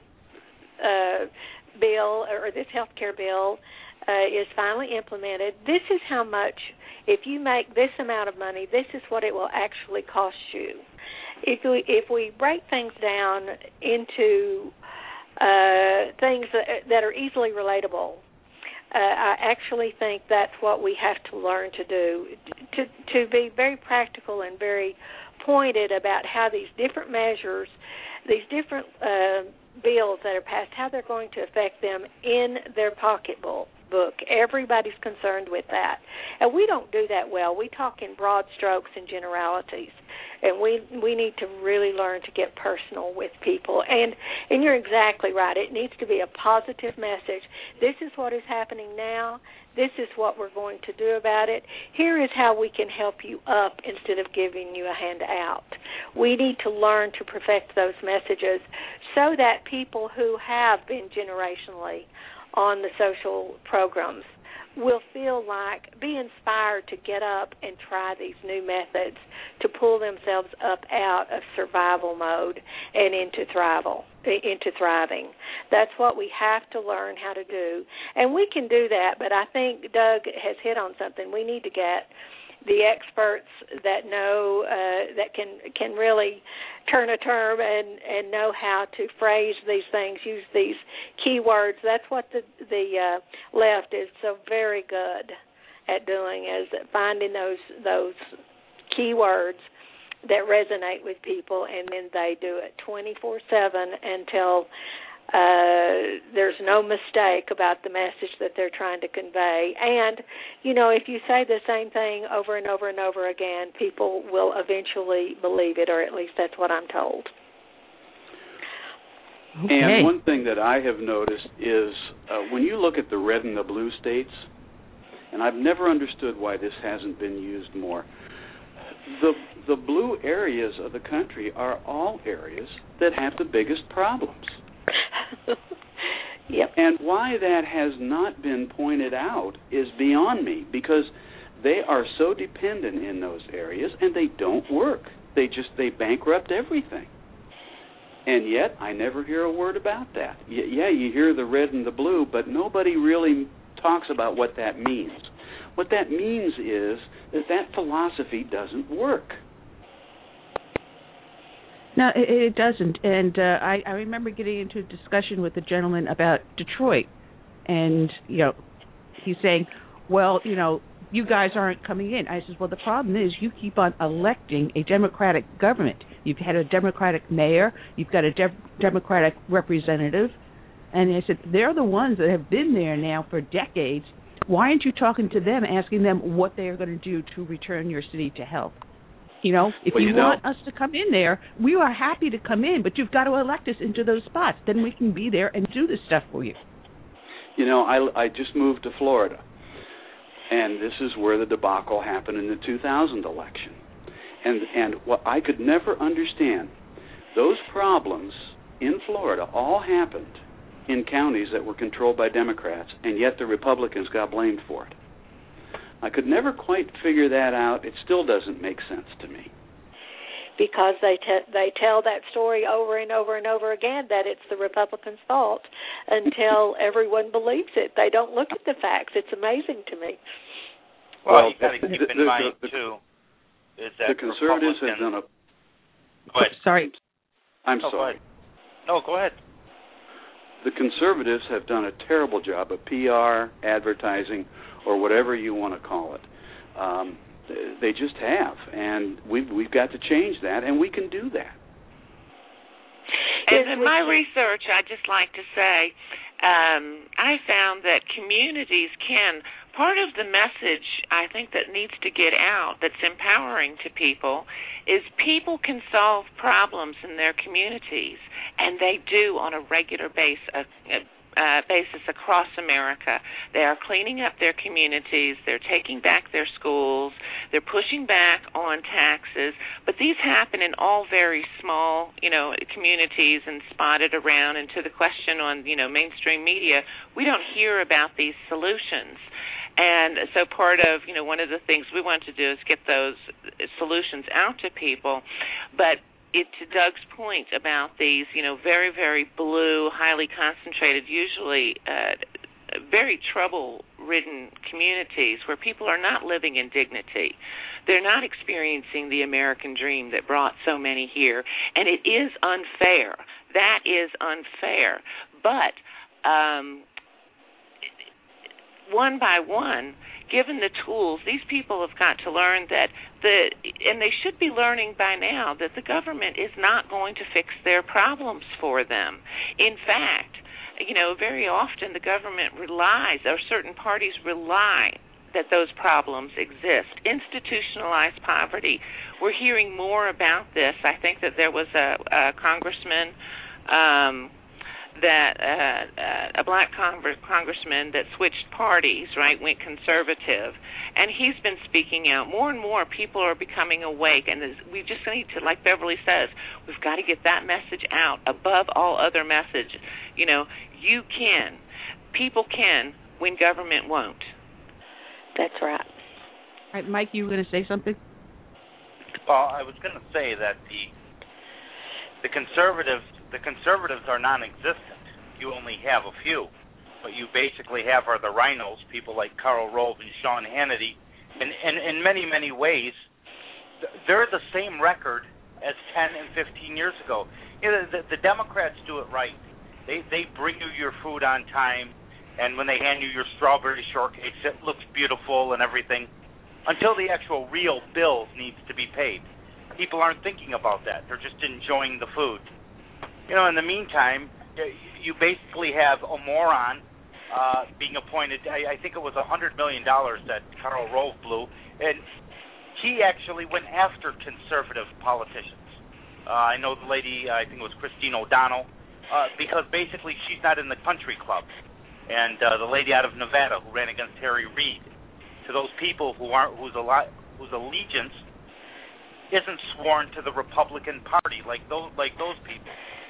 bill or this health care bill is finally implemented, this is how much. If you make this amount of money, this is what it will actually cost you. If we break things down into things that are easily relatable, I actually think that's what we have to learn to do, to be very practical and very pointed about how these different measures, these different bills that are passed, how they're going to affect them in their pocketbook. Everybody's concerned with that. And we don't do that well. We talk in broad strokes and generalities. And we need to really learn to get personal with people. And you're exactly right. It needs to be a positive message. This is what is happening now. This is what we're going to do about it. Here is how we can help you up instead of giving you a hand out. We need to learn to perfect those messages so that people who have been generationally on the social programs will be inspired to get up and try these new methods to pull themselves up out of survival mode and into thriving. That's what we have to learn how to do. And we can do that, but I think Doug has hit on something. We need to get the experts that know, that can really turn a term and know how to phrase these things, use these keywords. That's what the left is so very good at doing, is finding those keywords that resonate with people, and then they do it 24/7 until there's no mistake about the message that they're trying to convey. And, if you say the same thing over and over and over again, people will eventually believe it, or at least that's what I'm told. Okay. And one thing that I have noticed is when you look at the red and the blue states, and I've never understood why this hasn't been used more, the blue areas of the country are all areas that have the biggest problems. Yep. And why that has not been pointed out is beyond me, because they are so dependent in those areas and they don't work. They bankrupt everything. And yet I never hear a word about that. Yeah, you hear the red and the blue, but nobody really talks about what that means. What that means is that philosophy doesn't work. No, it doesn't. And I remember getting into a discussion with a gentleman about Detroit. And, he's saying, well, you guys aren't coming in. I said, well, the problem is you keep on electing a Democratic government. You've had a Democratic mayor. You've got a Democratic representative. And I said, they're the ones that have been there now for decades. Why aren't you talking to them, asking them what they are going to do to return your city to health? If you want us to come in there, we are happy to come in, but you've got to elect us into those spots. Then we can be there and do this stuff for you. I just moved to Florida, and this is where the debacle happened in the 2000 election. And what I could never understand, those problems in Florida all happened in counties that were controlled by Democrats, and yet the Republicans got blamed for it. I could never quite figure that out. It still doesn't make sense to me. Because they tell that story over and over and over again, that it's the Republicans' fault, until everyone believes it. They don't look at the facts. It's amazing to me. Well, you got to keep in mind, too, is that the Conservatives have done a... Go ahead. Sorry. I'm sorry. Go ahead. No, go ahead. The Conservatives have done a terrible job of PR, advertising, or whatever you want to call it. They just have, and we've got to change that, and we can do that. And in my research, I'd just like to say, I found that communities part of the message I think that needs to get out that's empowering to people is people can solve problems in their communities, and they do on a regular basis across America. They are cleaning up their communities. They're taking back their schools. They're pushing back on taxes. But these happen in all very small, communities and spotted around. And to the question on, mainstream media, we don't hear about these solutions. And so part of, one of the things we want to do is get those solutions out to people. But to Doug's point about these, very, very blue, highly concentrated, usually very trouble-ridden communities where people are not living in dignity. They're not experiencing the American dream that brought so many here, and it is unfair. That is unfair. But one by one, given the tools, these people have got to learn that and they should be learning by now, that the government is not going to fix their problems for them. In fact, very often the government relies, or certain parties rely, that those problems exist. Institutionalized poverty. We're hearing more about this. I think that there was a congressman, a black congressman that switched parties, right, went conservative, and he's been speaking out. More and more people are becoming awake, and we just need to, like Beverly says, we've got to get that message out above all other message. You can. People can when government won't. That's right. All right, Mike, you were going to say something? Well, I was going to say that the conservatives are non-existent. You only have a few. What you basically have are the rhinos, people like Karl Rove and Sean Hannity. And in many, many ways, they're the same record as 10 and 15 years ago. The Democrats do it right. They bring you your food on time, and when they hand you your strawberry shortcakes, it looks beautiful and everything, until the actual real bills needs to be paid. People aren't thinking about that. They're just enjoying the food. In the meantime, you basically have a moron being appointed. I think it was $100 million that Karl Rove blew, and he actually went after conservative politicians. I know the lady, I think it was Christine O'Donnell, because basically she's not in the country club. And the lady out of Nevada who ran against Harry Reid, to those people whose allegiance isn't sworn to the Republican Party, like those people.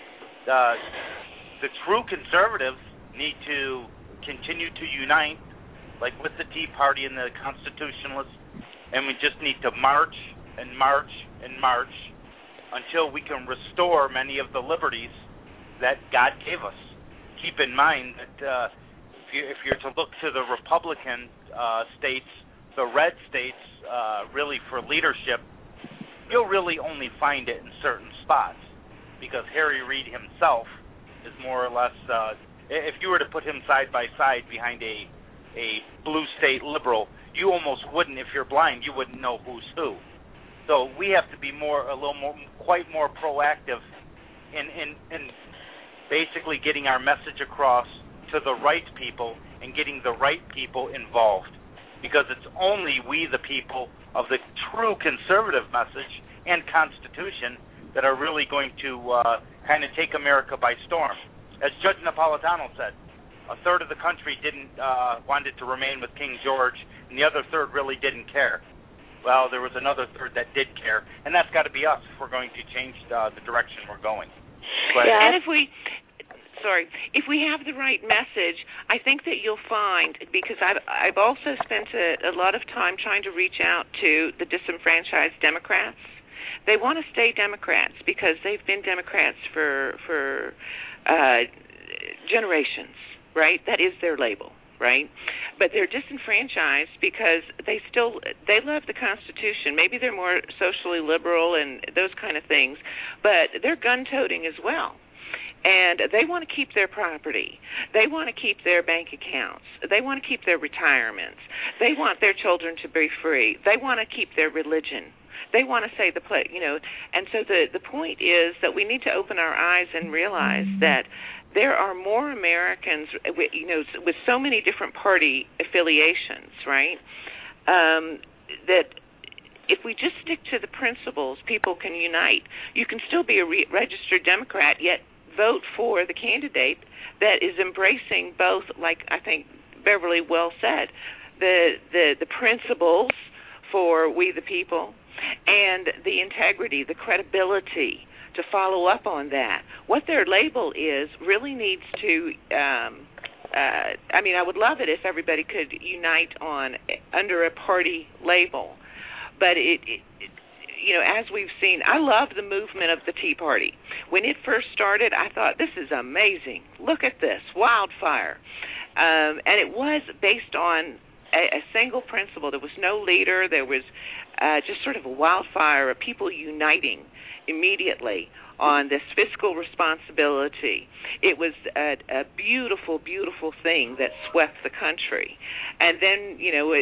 The true conservatives need to continue to unite, like with the Tea Party and the Constitutionalists, and we just need to march and march and march until we can restore many of the liberties that God gave us. Keep in mind that if you're to look to the Republican states, the red states, really for leadership, you'll really only find it in certain spots, because Harry Reid himself is more or less, if you were to put him side by side behind a blue state liberal, you almost wouldn't, if you're blind, you wouldn't know who's who. So we have to be quite more proactive in basically getting our message across to the right people and getting the right people involved, because it's only we, the people of the true conservative message and Constitution, that are really going to kind of take America by storm. As Judge Napolitano said, a third of the country wanted to remain with King George, and the other third really didn't care. Well, there was another third that did care, and that's got to be us if we're going to change the direction we're going. But, yeah, and if we have the right message, I think that you'll find, because I've also spent a lot of time trying to reach out to the disenfranchised Democrats. They want to stay Democrats because they've been Democrats for generations, right? That is their label, right? But they're disenfranchised because they love the Constitution. Maybe they're more socially liberal and those kind of things, but they're gun-toting as well. And they want to keep their property. They want to keep their bank accounts. They want to keep their retirements. They want their children to be free. They want to keep their religion. They want to say and so the point is that we need to open our eyes and realize that there are more Americans, with so many different party affiliations, right, that if we just stick to the principles, people can unite. You can still be a registered Democrat, yet vote for the candidate that is embracing both, like I think Beverly well said, the principles for we the people, and the integrity, the credibility to follow up on that. What their label is really needs to, I would love it if everybody could unite under a party label. But as we've seen, I love the movement of the Tea Party. When it first started, I thought, this is amazing. Look at this, wildfire. And it was based on a single principle. There was no leader. There was just sort of a wildfire of people uniting immediately on this fiscal responsibility. It was a beautiful, beautiful thing that swept the country. And then,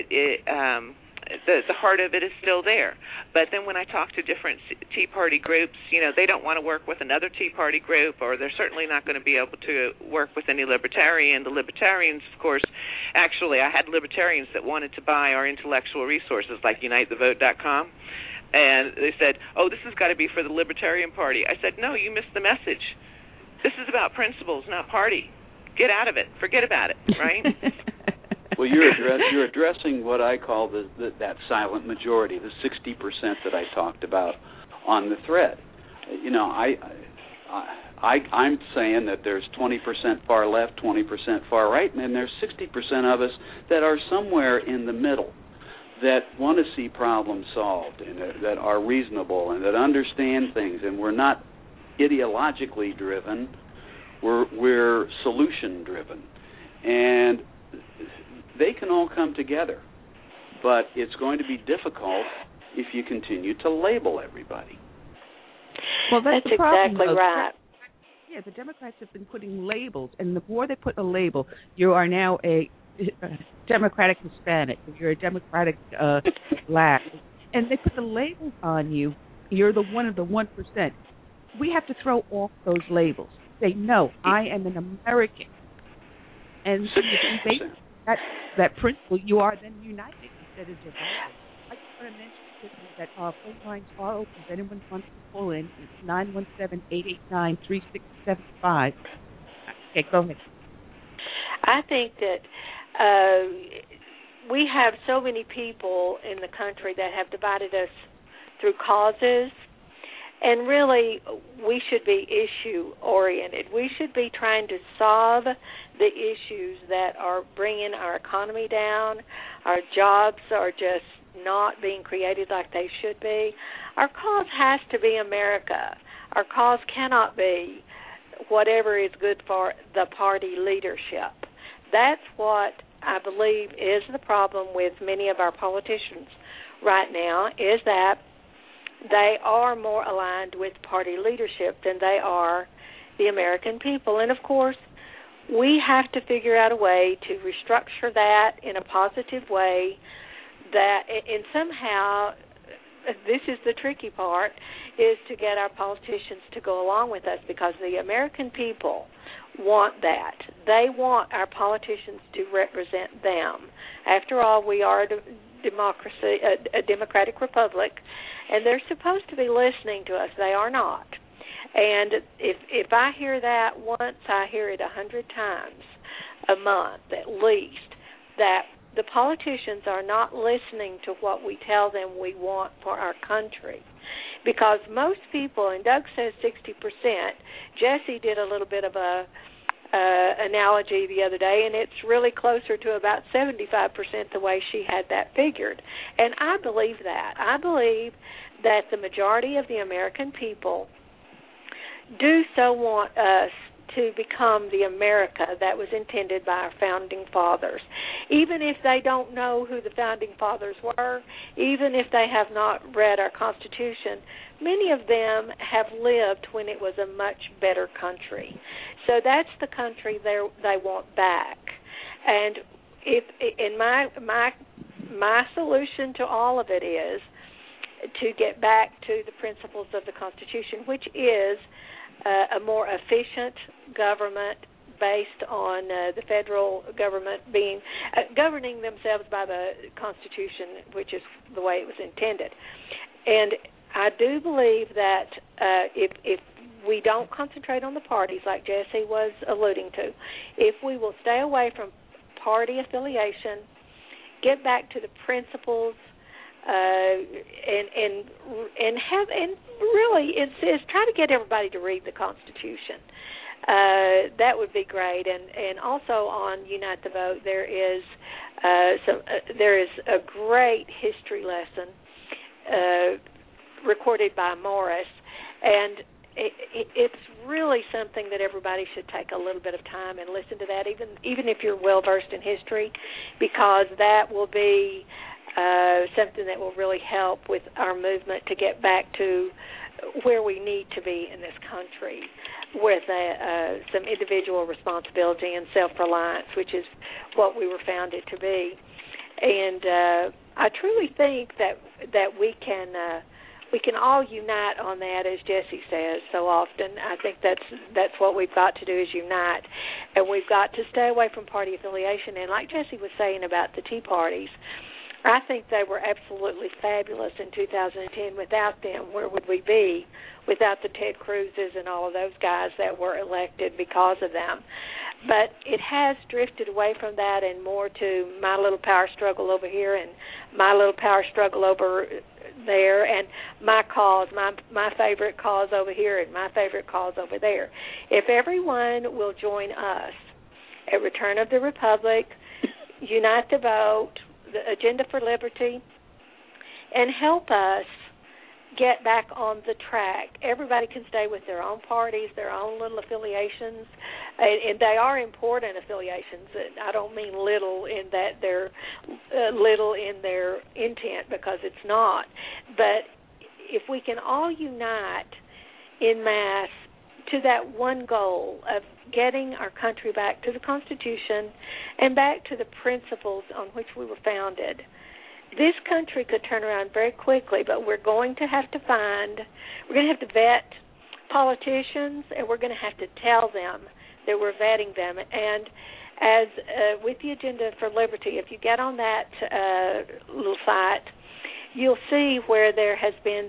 the heart of it is still there. But then when I talk to different Tea Party groups, they don't want to work with another Tea Party group, or they're certainly not going to be able to work with any libertarian. The libertarians, of course, actually, I had libertarians that wanted to buy our intellectual resources like UniteTheVote.com. And they said, this has got to be for the Libertarian Party. I said, no, you missed the message. This is about principles, not party. Get out of it. Forget about it, right? Well, you're addressing what I call that silent majority, the 60% that I talked about on the thread. I'm saying that there's 20% far left, 20% far right, and then there's 60% of us that are somewhere in the middle, that want to see problems solved and that are reasonable and that understand things. And we're not ideologically driven, we're solution driven. And they can all come together, but it's going to be difficult if you continue to label everybody. Well, that's the problem, exactly right. Yeah, the Democrats have been putting labels, and the more they put a label, you are now a Democratic Hispanic, if you're a Democratic Black, and they put the labels on you, you're the one of the 1%. We have to throw off those labels. Say, no, I am an American. And that principle, you are then united instead of divided. I just want to mention that our phone lines are open. If anyone wants to call in, it's 917-889-3675. Okay, go ahead. I think that we have so many people in the country that have divided us through causes, and really we should be issue-oriented. We should be trying to solve the issues that are bringing our economy down. Our jobs are just not being created like they should be. Our cause has to be America. Our cause cannot be whatever is good for the party leadership. That's what I believe is the problem with many of our politicians right now, is that they are more aligned with party leadership than they are the American people. And, of course, we have to figure out a way to restructure that in a positive way, that, and somehow, this is the tricky part, is to get our politicians to go along with us, because the American people want that. They want our politicians to represent them. After all, we are a democracy, a democratic republic, and they're supposed to be listening to us. They are not. And if I hear that once, I hear it 100 times a month at least, that the politicians are not listening to what we tell them we want for our country. Because most people, and Doug says 60%, Jesse did a little bit of a analogy the other day, and it's really closer to about 75% the way she had that figured. And I believe that. I believe that the majority of the American people do so want us to become the America that was intended by our founding fathers. Even if they don't know who the founding fathers were, even if they have not read our Constitution, many of them have lived when it was a much better country. So that's the country they want back. And my solution to all of it is to get back to the principles of the Constitution, which is a more efficient government based on the federal government being governing themselves by the Constitution, which is the way it was intended. And I do believe that if we don't concentrate on the parties like Jesse was alluding to, if we will stay away from party affiliation, get back to the principles, and really insist, try to get everybody to read the Constitution. That would be great. And also on Unite the Vote, there is a great history lesson recorded by Morris, and it's really something that everybody should take a little bit of time and listen to that, even if you're well versed in history, because that will be something that will really help with our movement to get back to where we need to be in this country, with some individual responsibility and self-reliance, which is what we were founded to be. And I truly think that we can all unite on that, as Jesse says so often. I think that's what we've got to do, is unite, and we've got to stay away from party affiliation. And like Jesse was saying about the Tea Parties, I think they were absolutely fabulous in 2010. Without them, where would we be? Without the Ted Cruzes and all of those guys that were elected because of them. But it has drifted away from that and more to my little power struggle over here and my little power struggle over there, and my cause, my favorite cause over here and my favorite cause over there. If everyone will join us at Return of the Republic, Unite the Vote, the Agenda for Liberty, and help us get back on the track. Everybody can stay with their own parties, their own little affiliations, and they are important affiliations. I don't mean little in that they're little in their intent, because it's not. But if we can all unite in mass to that one goal of getting our country back to the Constitution and back to the principles on which we were founded, this country could turn around very quickly. But we're going to have to vet politicians, and we're going to have to tell them that we're vetting them. And as with the Agenda for Liberty, if you get on that little site, you'll see where there has been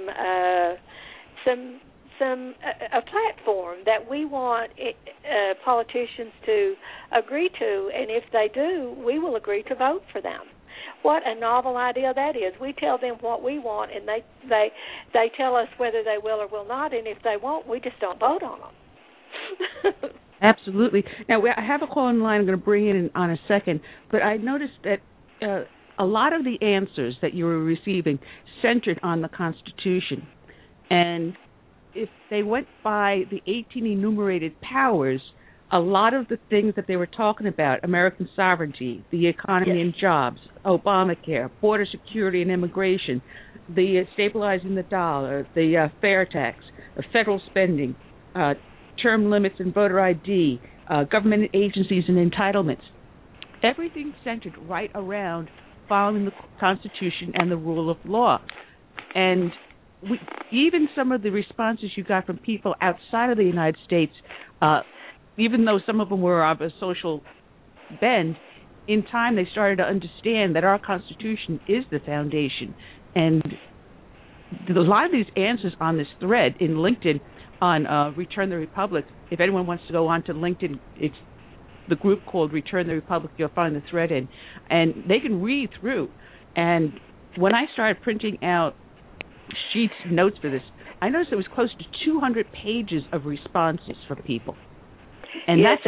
a platform that we want politicians to agree to, and if they do, we will agree to vote for them. What a novel idea that is. We tell them what we want, and they tell us whether they will or will not, and if they won't, we just don't vote on them. Absolutely. Now, I have a call in line I'm going to bring in a second, but I noticed that a lot of the answers that you were receiving centered on the Constitution, and if they went by the 18 enumerated powers, a lot of the things that they were talking about, American sovereignty, the economy and jobs, Obamacare, border security and immigration, the stabilizing the dollar, the fair tax, federal spending, term limits and voter ID, government agencies and entitlements, everything centered right around following the Constitution and the rule of law. And even some of the responses you got from people outside of the United States, even though some of them were of a social bend, in time they started to understand that our Constitution is the foundation. And a lot of these answers on this thread in LinkedIn on Return the Republic, if anyone wants to go on to LinkedIn, it's the group called Return the Republic. You'll find the thread in. And they can read through. And when I started printing out sheets, notes for this, I noticed there was close to 200 pages of responses from people. And yes,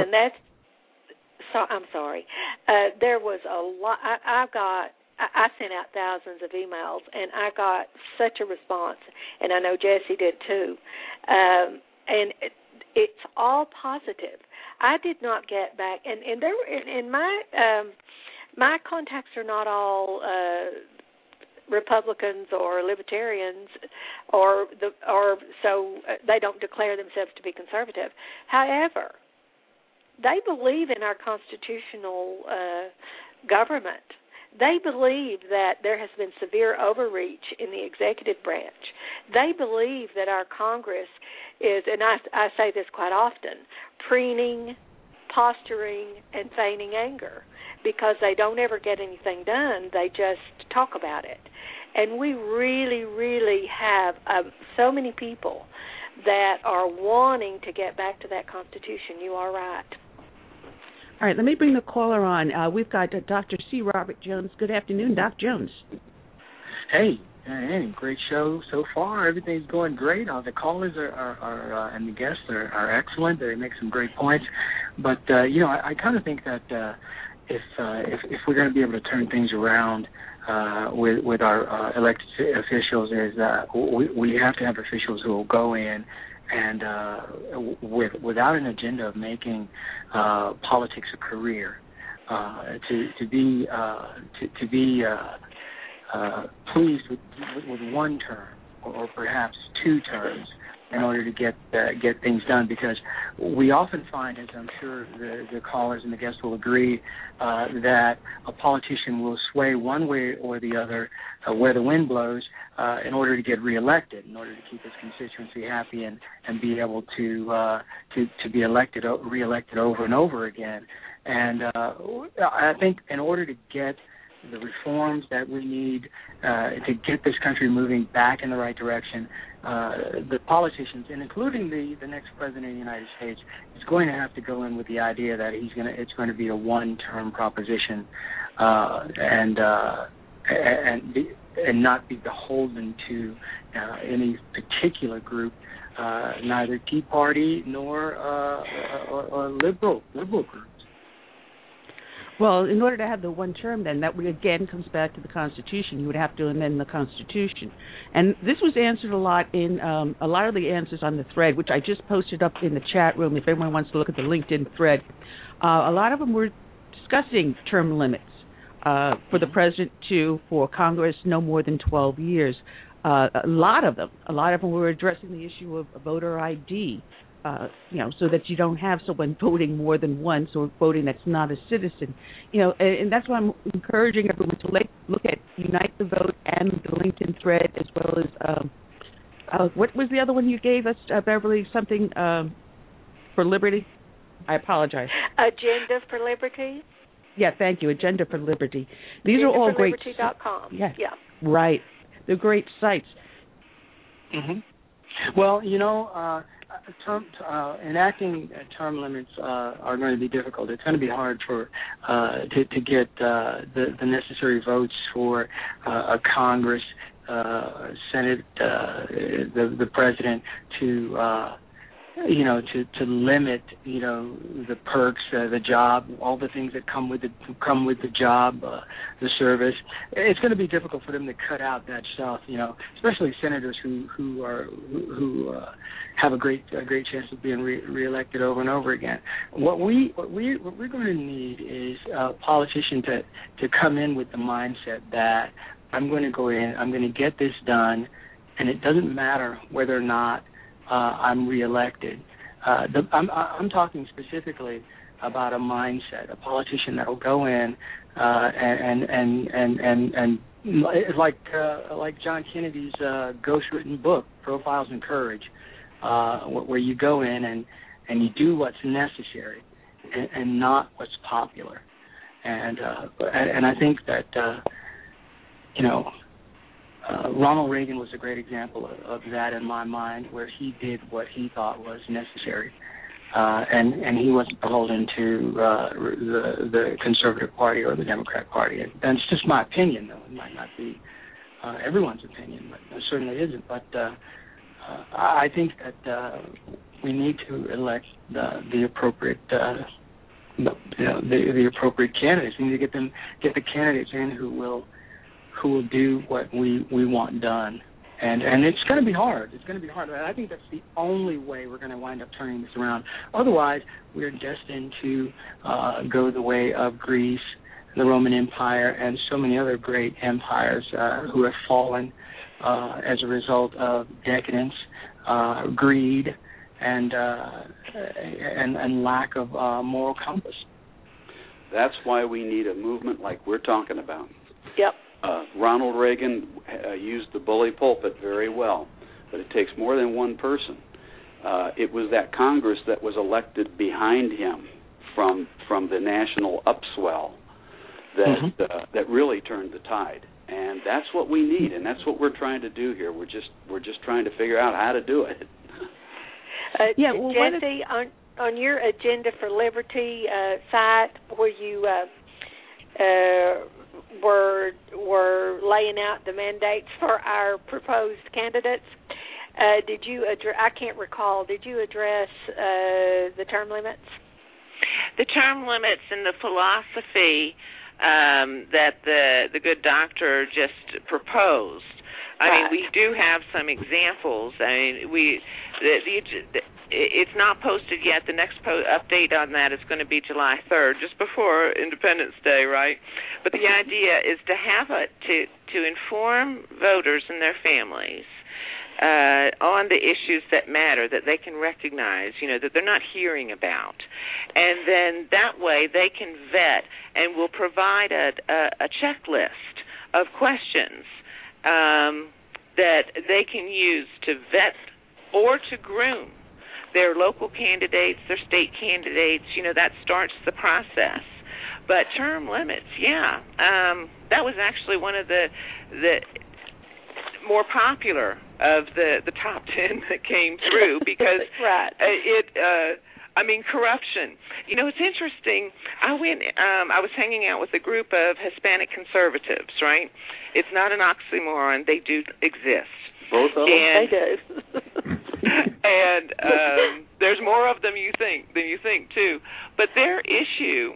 I'm sorry. There was a lot. I sent out thousands of emails, and I got such a response, and I know Jesse did too. And it's all positive. I did not get back, and there in my contacts are not all Republicans or Libertarians, or so they don't declare themselves to be conservative. However, they believe in our constitutional government. They believe that there has been severe overreach in the executive branch. They believe that our Congress is, and I say this quite often, preening, posturing, and feigning anger, because they don't ever get anything done. They just talk about it. And we really, really have so many people that are wanting to get back to that Constitution. You are right. All right, let me bring the caller on. We've got Dr. C. Robert Jones. Good afternoon, Doc Jones. Hey, great show so far. Everything's going great. The callers are and the guests are excellent. They make some great points. But I kind of think that if we're going to be able to turn things around with our elected officials, is we have to have officials who will go in and without an agenda of making politics a career, to be pleased with one term or perhaps two terms in order to get things done, because we often find, as I'm sure the callers and the guests will agree, that a politician will sway one way or the other where the wind blows in order to get reelected, in order to keep his constituency happy and be able to be reelected over and over again. And I think in order to get the reforms that we need to get this country moving back in the right direction, the politicians, and including the next president of the United States, is going to have to go in with the idea that it's going to be a one-term proposition, and not be beholden to any particular group, neither Tea Party nor or liberal groups. Well, in order to have the one term, then, that would again comes back to the Constitution. You would have to amend the Constitution. And this was answered a lot in a lot of the answers on the thread, which I just posted up in the chat room if anyone wants to look at the LinkedIn thread. A lot of them were discussing term limits for the president for Congress, no more than 12 years. A lot of them were addressing the issue of voter ID. So that you don't have someone voting more than once or voting that's not a citizen. And that's why I'm encouraging everyone to look at Unite the Vote and the LinkedIn thread, as well as, what was the other one you gave us, Beverly? Something for Liberty? I apologize. Agenda for Liberty? Yeah, thank you. Agenda for Liberty. These are all great. AgendaForLiberty.com. Yeah. Yeah. Right. They're great sites. Mm-hmm. Well, enacting term limits are going to be difficult. It's going to be hard to get the necessary votes for a Congress, Senate, the president to limit the perks, the job, all the things that come with the job, the service. It's going to be difficult for them to cut out that stuff, especially senators who have a great chance of being reelected over and over again. What we're going to need is a politician to come in with the mindset that I'm going to go in, I'm going to get this done, and it doesn't matter whether or not I'm reelected. I'm talking specifically about a mindset, a politician that will go in and like John Kennedy's ghostwritten book, Profiles in Courage, where you go in and you do what's necessary and not what's popular. And I think that Ronald Reagan was a great example of that in my mind, where he did what he thought was necessary, and he wasn't beholden to the Conservative Party or the Democrat Party. And it's just my opinion, though. It might not be everyone's opinion, but it certainly isn't. But I think that we need to elect the appropriate the appropriate candidates. We need to get the candidates in who will do what we want done. And it's going to be hard. It's going to be hard. I think that's the only way we're going to wind up turning this around. Otherwise, we're destined to go the way of Greece, the Roman Empire, and so many other great empires who have fallen as a result of decadence, greed, and lack of moral compass. That's why we need a movement like we're talking about. Yep. Ronald Reagan used the bully pulpit very well, but it takes more than one person. It was that Congress that was elected behind him from the national upswell that really turned the tide, and that's what we need, and that's what we're trying to do here. We're just trying to figure out how to do it. Jesse, on your Agenda for Liberty site, where you were laying out the mandates for our proposed candidates, did you address? I can't recall. Did you address the term limits? The term limits and the philosophy that the good doctor just proposed I mean, we do have some examples. I mean, it's not posted yet. The next update on that is going to be July 3rd, just before Independence Day, right? But the idea is to have to inform voters and their families on the issues that matter, that they can recognize, that they're not hearing about. And then that way they can vet and will provide a checklist of questions that they can use to vet or to groom their local candidates, their state candidates. That starts the process. But term limits, that was actually one of the more popular of the top 10 that came through because corruption. It's interesting. I was hanging out with a group of Hispanic conservatives, right? It's not an oxymoron. They do exist. Both of them? They do. And there's more of them than you think, too. But their issue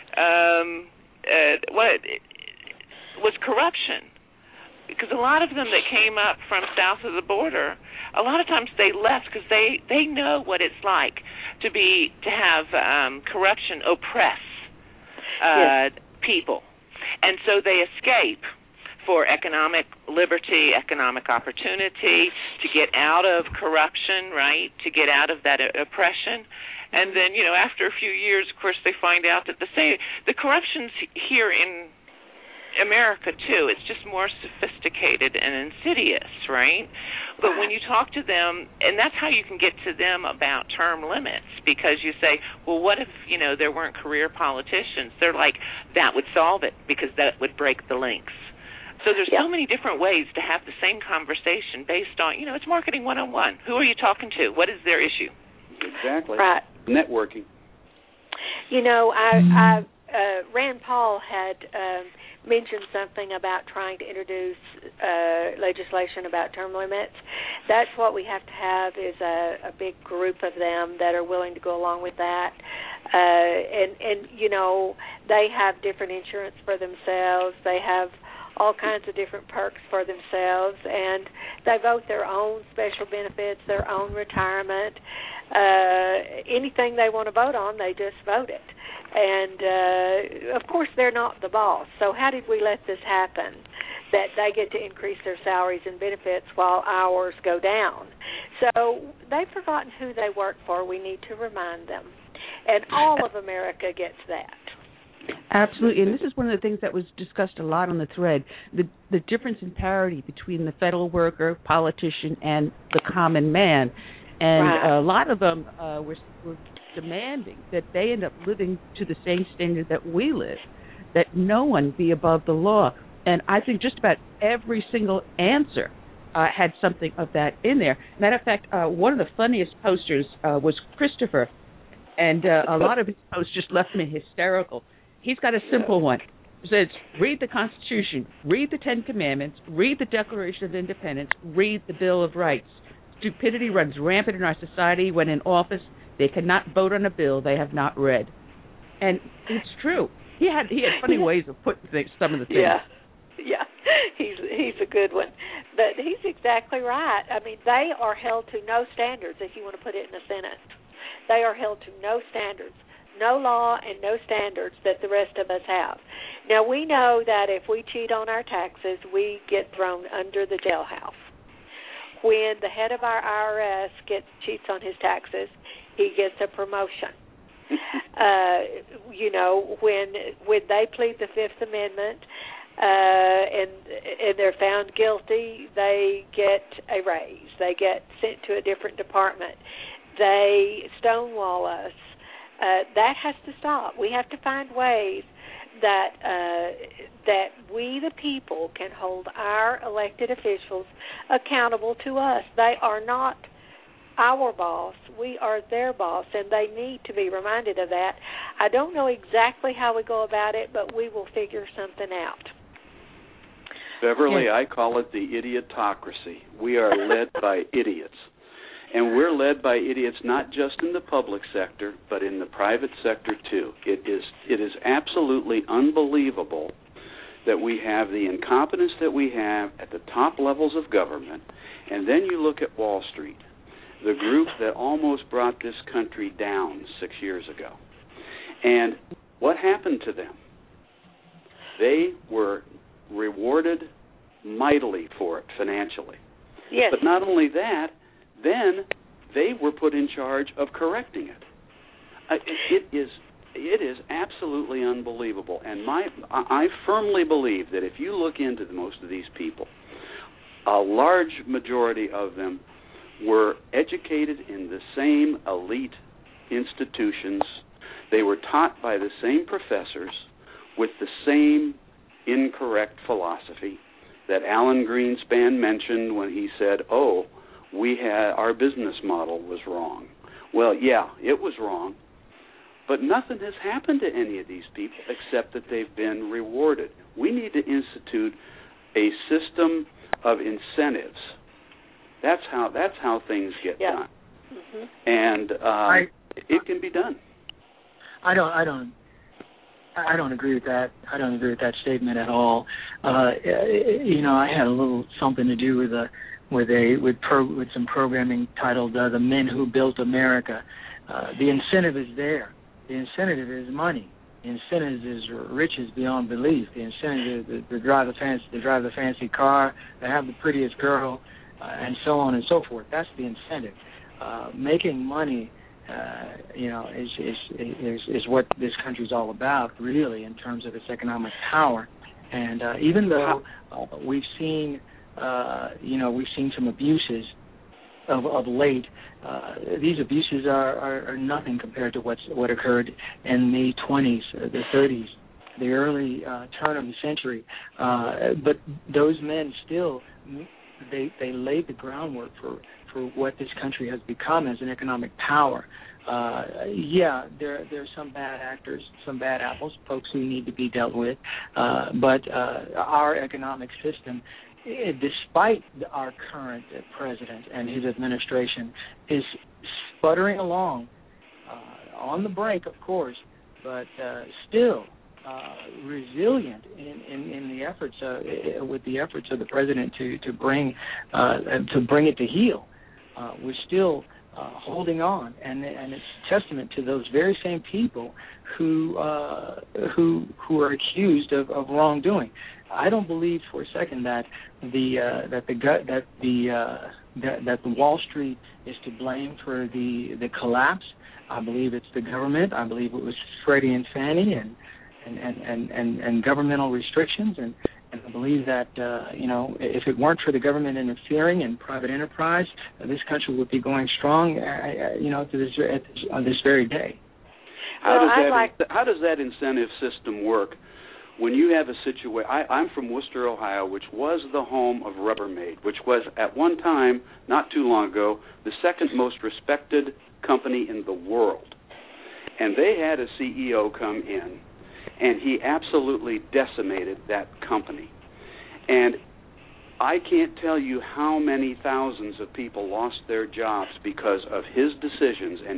was corruption. Because a lot of them that came up from south of the border, a lot of times they left because they know what it's like to have corruption oppress people, and so they escape for economic liberty, economic opportunity, to get out of corruption, right? To get out of that oppression. And then, after a few years, of course, they find out that the corruption's here in America too. It's just more sophisticated and insidious, right? But when you talk to them, and that's how you can get to them about term limits, because you say, well, what if there weren't career politicians? They're like, that would solve it because that would break the links. So there's so many different ways to have the same conversation based on, it's marketing 101. Who are you talking to? What is their issue? Exactly. Right. Networking. Rand Paul had mentioned something about trying to introduce legislation about term limits. That's what we have to have is a big group of them that are willing to go along with that. And they have different insurance for themselves. They have all kinds of different perks for themselves, and they vote their own special benefits, their own retirement. Anything they want to vote on, they just vote it. And, of course, they're not the boss. So how did we let this happen, that they get to increase their salaries and benefits while ours go down? So they've forgotten who they work for. We need to remind them. And all of America gets that. Absolutely, and this is one of the things that was discussed a lot on the thread, the difference in parity between the federal worker, politician, and the common man. And a lot of them were demanding that they end up living to the same standard that we live, that no one be above the law. And I think just about every single answer had something of that in there. Matter of fact, one of the funniest posters was Christopher, and a lot of his posts just left me hysterical. He's got a simple one. It says, read the Constitution, read the Ten Commandments, read the Declaration of Independence, read the Bill of Rights. Stupidity runs rampant in our society when in office they cannot vote on a bill they have not read. And it's true. He had funny ways of putting some of the things. Yeah, he's a good one. But he's exactly right. I mean, they are held to no standards, if you want to put it in a sentence. They are held to no standards. No law and no standards that the rest of us have. Now, we know that if we cheat on our taxes, we get thrown under the jailhouse. When the head of our IRS cheats on his taxes, he gets a promotion. When they plead the Fifth Amendment and they're found guilty, they get a raise. They get sent to a different department. They stonewall us. That has to stop. We have to find ways that we, the people, can hold our elected officials accountable to us. They are not our boss. We are their boss, and they need to be reminded of that. I don't know exactly how we go about it, but we will figure something out. Beverly, I call it the idiotocracy. We are led by idiots. And we're led by idiots not just in the public sector, but in the private sector too. It is absolutely unbelievable that we have the incompetence that we have at the top levels of government, and then you look at Wall Street, the group that almost brought this country down 6 years ago. And what happened to them? They were rewarded mightily for it financially. Yes. But not only that, then they were put in charge of correcting it. It is absolutely unbelievable. And I firmly believe that if you look into most of these people, a large majority of them were educated in the same elite institutions. They were taught by the same professors with the same incorrect philosophy that Alan Greenspan mentioned when he said, our business model was wrong. Well, yeah, it was wrong, but nothing has happened to any of these people except that they've been rewarded. We need to institute a system of incentives. That's how things get done, and it can be done. I don't agree with that. I don't agree with that statement at all. I had a little something to do with some programming titled "The Men Who Built America." The incentive is there. The incentive is money. The incentive is riches beyond belief. The incentive is to drive the fancy car, to have the prettiest girl, and so on and so forth. That's the incentive. Making money, is what this country's all about, really, in terms of its economic power. And even though we've seen some abuses of late, these abuses are nothing compared to what occurred in the 20s, the 30s, the early turn of the century. But those men still, they laid the groundwork for what this country has become as an economic power. There's some bad actors, some bad apples, folks who need to be dealt with. But our economic system, despite our current president and his administration, is sputtering along, on the brink, of course, but still resilient in the efforts with the efforts of the president to bring it to heel. We're still holding on, and it's a testament to those very same people who are accused of wrongdoing. I don't believe for a second that the Wall Street is to blame for the collapse. I believe it's the government. I believe it was Freddie and Fannie and governmental restrictions, and I believe that if it weren't for the government interfering in private enterprise, this country would be going strong, on this very day. How does that incentive system work when you have a situation? I'm from Worcester, Ohio, which was the home of Rubbermaid, which was at one time, not too long ago, the second most respected company in the world. And they had a CEO come in, and he absolutely decimated that company. And I can't tell you how many thousands of people lost their jobs because of his decisions and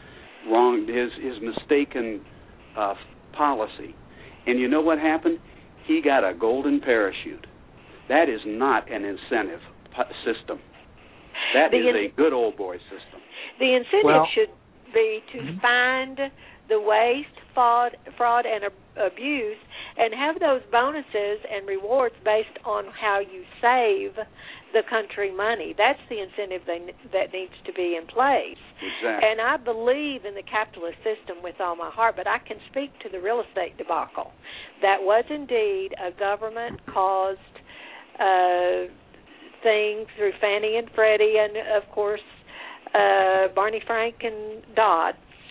his mistaken policy. And you know what happened? He got a golden parachute. That is not an incentive system. That is a good old boy system. The incentive should be to find the waste, fraud, and abuse, and have those bonuses and rewards based on how you save the country money. That's the incentive that needs to be in place. Exactly. And I believe in the capitalist system with all my heart, but I can speak to the real estate debacle. That was indeed a government-caused thing through Fannie and Freddie and, of course, Barney Frank and Dodd.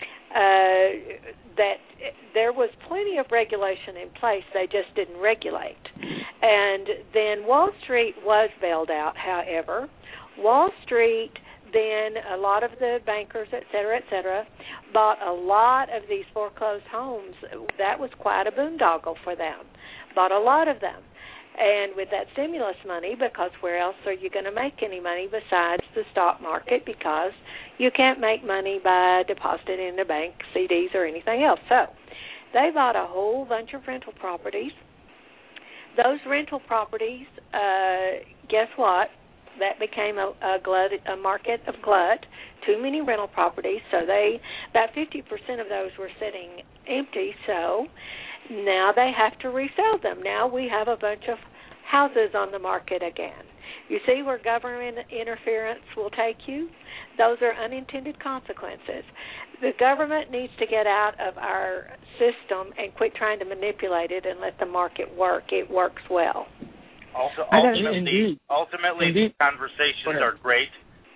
That there was plenty of regulation in place, they just didn't regulate. And then Wall Street was bailed out, however. Wall Street, then a lot of the bankers, et cetera, bought a lot of these foreclosed homes. That was quite a boondoggle for them. Bought a lot of them. And with that stimulus money, because where else are you going to make any money besides the stock market, because you can't make money by depositing in the bank, CDs, or anything else. So they bought a whole bunch of rental properties. those rental properties, guess what? That became a market of glut. Too many rental properties, so about 50% of those were sitting empty. So now they have to resell them. Now we have a bunch of houses on the market again. You see where government interference will take you? Those are unintended consequences. The government needs to get out of our system and quit trying to manipulate it and let the market work. It works well. Ultimately, these conversations are great.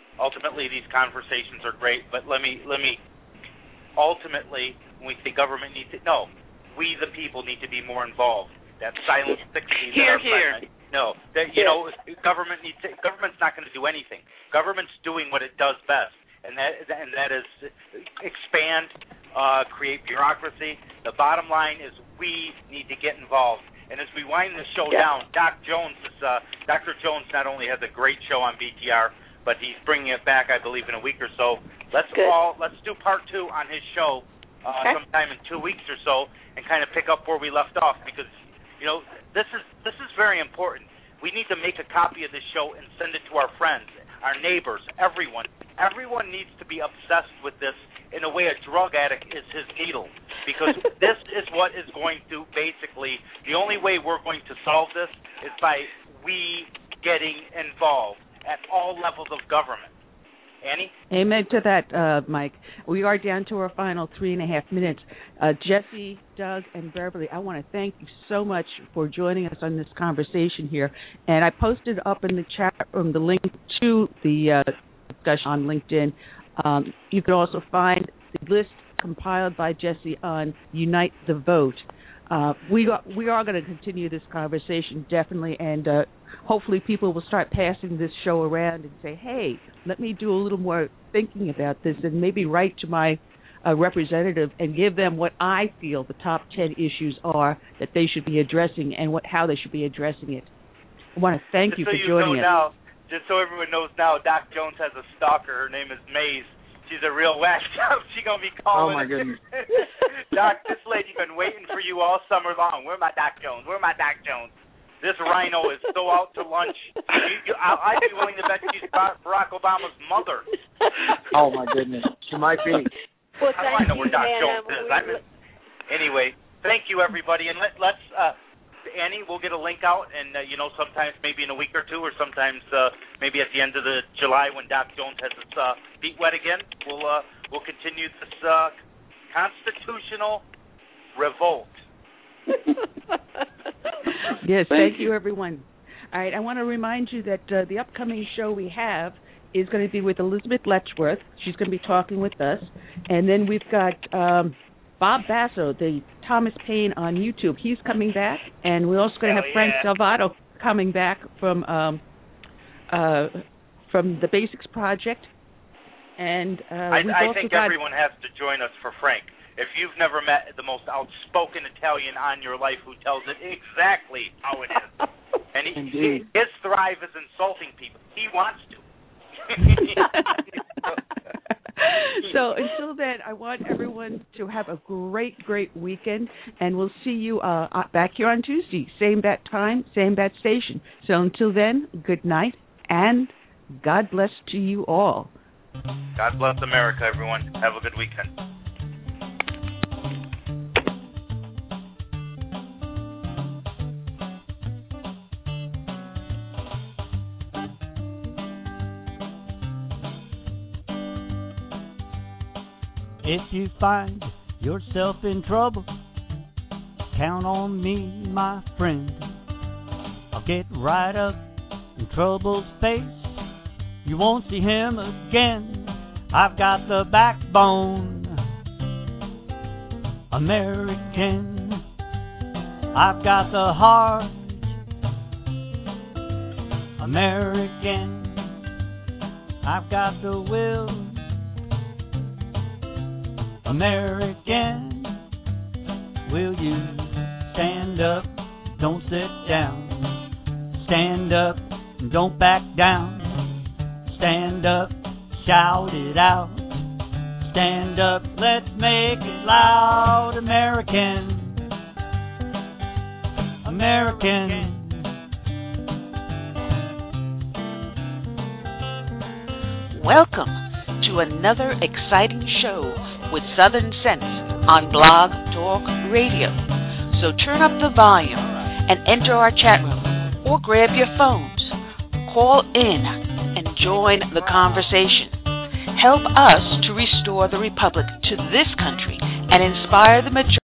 But let me. Ultimately, when we say government needs to, no, we the people need to be more involved. That silent 60. Here. No, government's not going to do anything. Government's doing what it does best, and that is expand, create bureaucracy. The bottom line is we need to get involved. And as we wind the show down, Dr. Jones not only has a great show on BTR, but he's bringing it back, I believe, in a week or so. Let's do part 2 on his show sometime in 2 weeks or so, and kind of pick up where we left off, because this is very important. We need to make a copy of this show and send it to our friends, our neighbors, everyone. Everyone needs to be obsessed with this in a way a drug addict is his needle, because this is what is going to basically, the only way we're going to solve this is by we getting involved at all levels of government. Annie? Amen to that, Mike. We are down to our final 3.5 minutes. Jesse, Doug, and Beverly, I want to thank you so much for joining us on this conversation here. And I posted up in the chat room the link to the discussion on LinkedIn. You can also find the list compiled by Jesse on Unite the Vote. We are going to continue this conversation, definitely, and hopefully people will start passing this show around and say, hey, let me do a little more thinking about this, and maybe write to my representative and give them what I feel the top 10 issues are that they should be addressing and how they should be addressing it. I want to thank you for joining us. Just so everyone knows now, Doc Jones has a stalker. Her name is Maze. She's a real whack job. She's going to be calling. Oh, my goodness. Doc, this lady's been waiting for you all summer long. Where my Doc Jones? Where my Doc Jones? This rhino is so out to lunch. I'd be willing to bet she's Barack Obama's mother. Oh, my goodness. She might be. Well, I know where Doc Jones is. Anyway, thank you, everybody. And let's Annie, we'll get a link out, and sometimes maybe in a week or two, or sometimes maybe at the end of July when Doc Jones has his feet wet again, we'll continue this constitutional revolt. Yes, thank you, everyone. All right, I want to remind you that the upcoming show we have is going to be with Elizabeth Letchworth. She's going to be talking with us. And then we've got Bob Basso, the Thomas Paine on YouTube. He's coming back. And we're also going to have Frank Salvato coming back from the Basics Project. And I think everyone has to join us for Frank. If you've never met the most outspoken Italian on your life who tells it exactly how it is, and his thrive is insulting people. He wants to. So until then, I want everyone to have a great, great weekend, and we'll see you back here on Tuesday. Same bat time, same bat station. So until then, good night, and God bless to you all. God bless America, everyone. Have a good weekend. If you find yourself in trouble, count on me, my friend. I'll get right up in trouble's face. You won't see him again. I've got the backbone, American. I've got the heart, American. I've got the will, American. Will you stand up, don't sit down. Stand up, don't back down. Stand up, shout it out. Stand up, let's make it loud. American, American. welcome to another exciting show with Southern Sense on Blog Talk Radio. So turn up the volume and enter our chat room or grab your phones. Call in and join the conversation. Help us to restore the Republic to this country and inspire the majority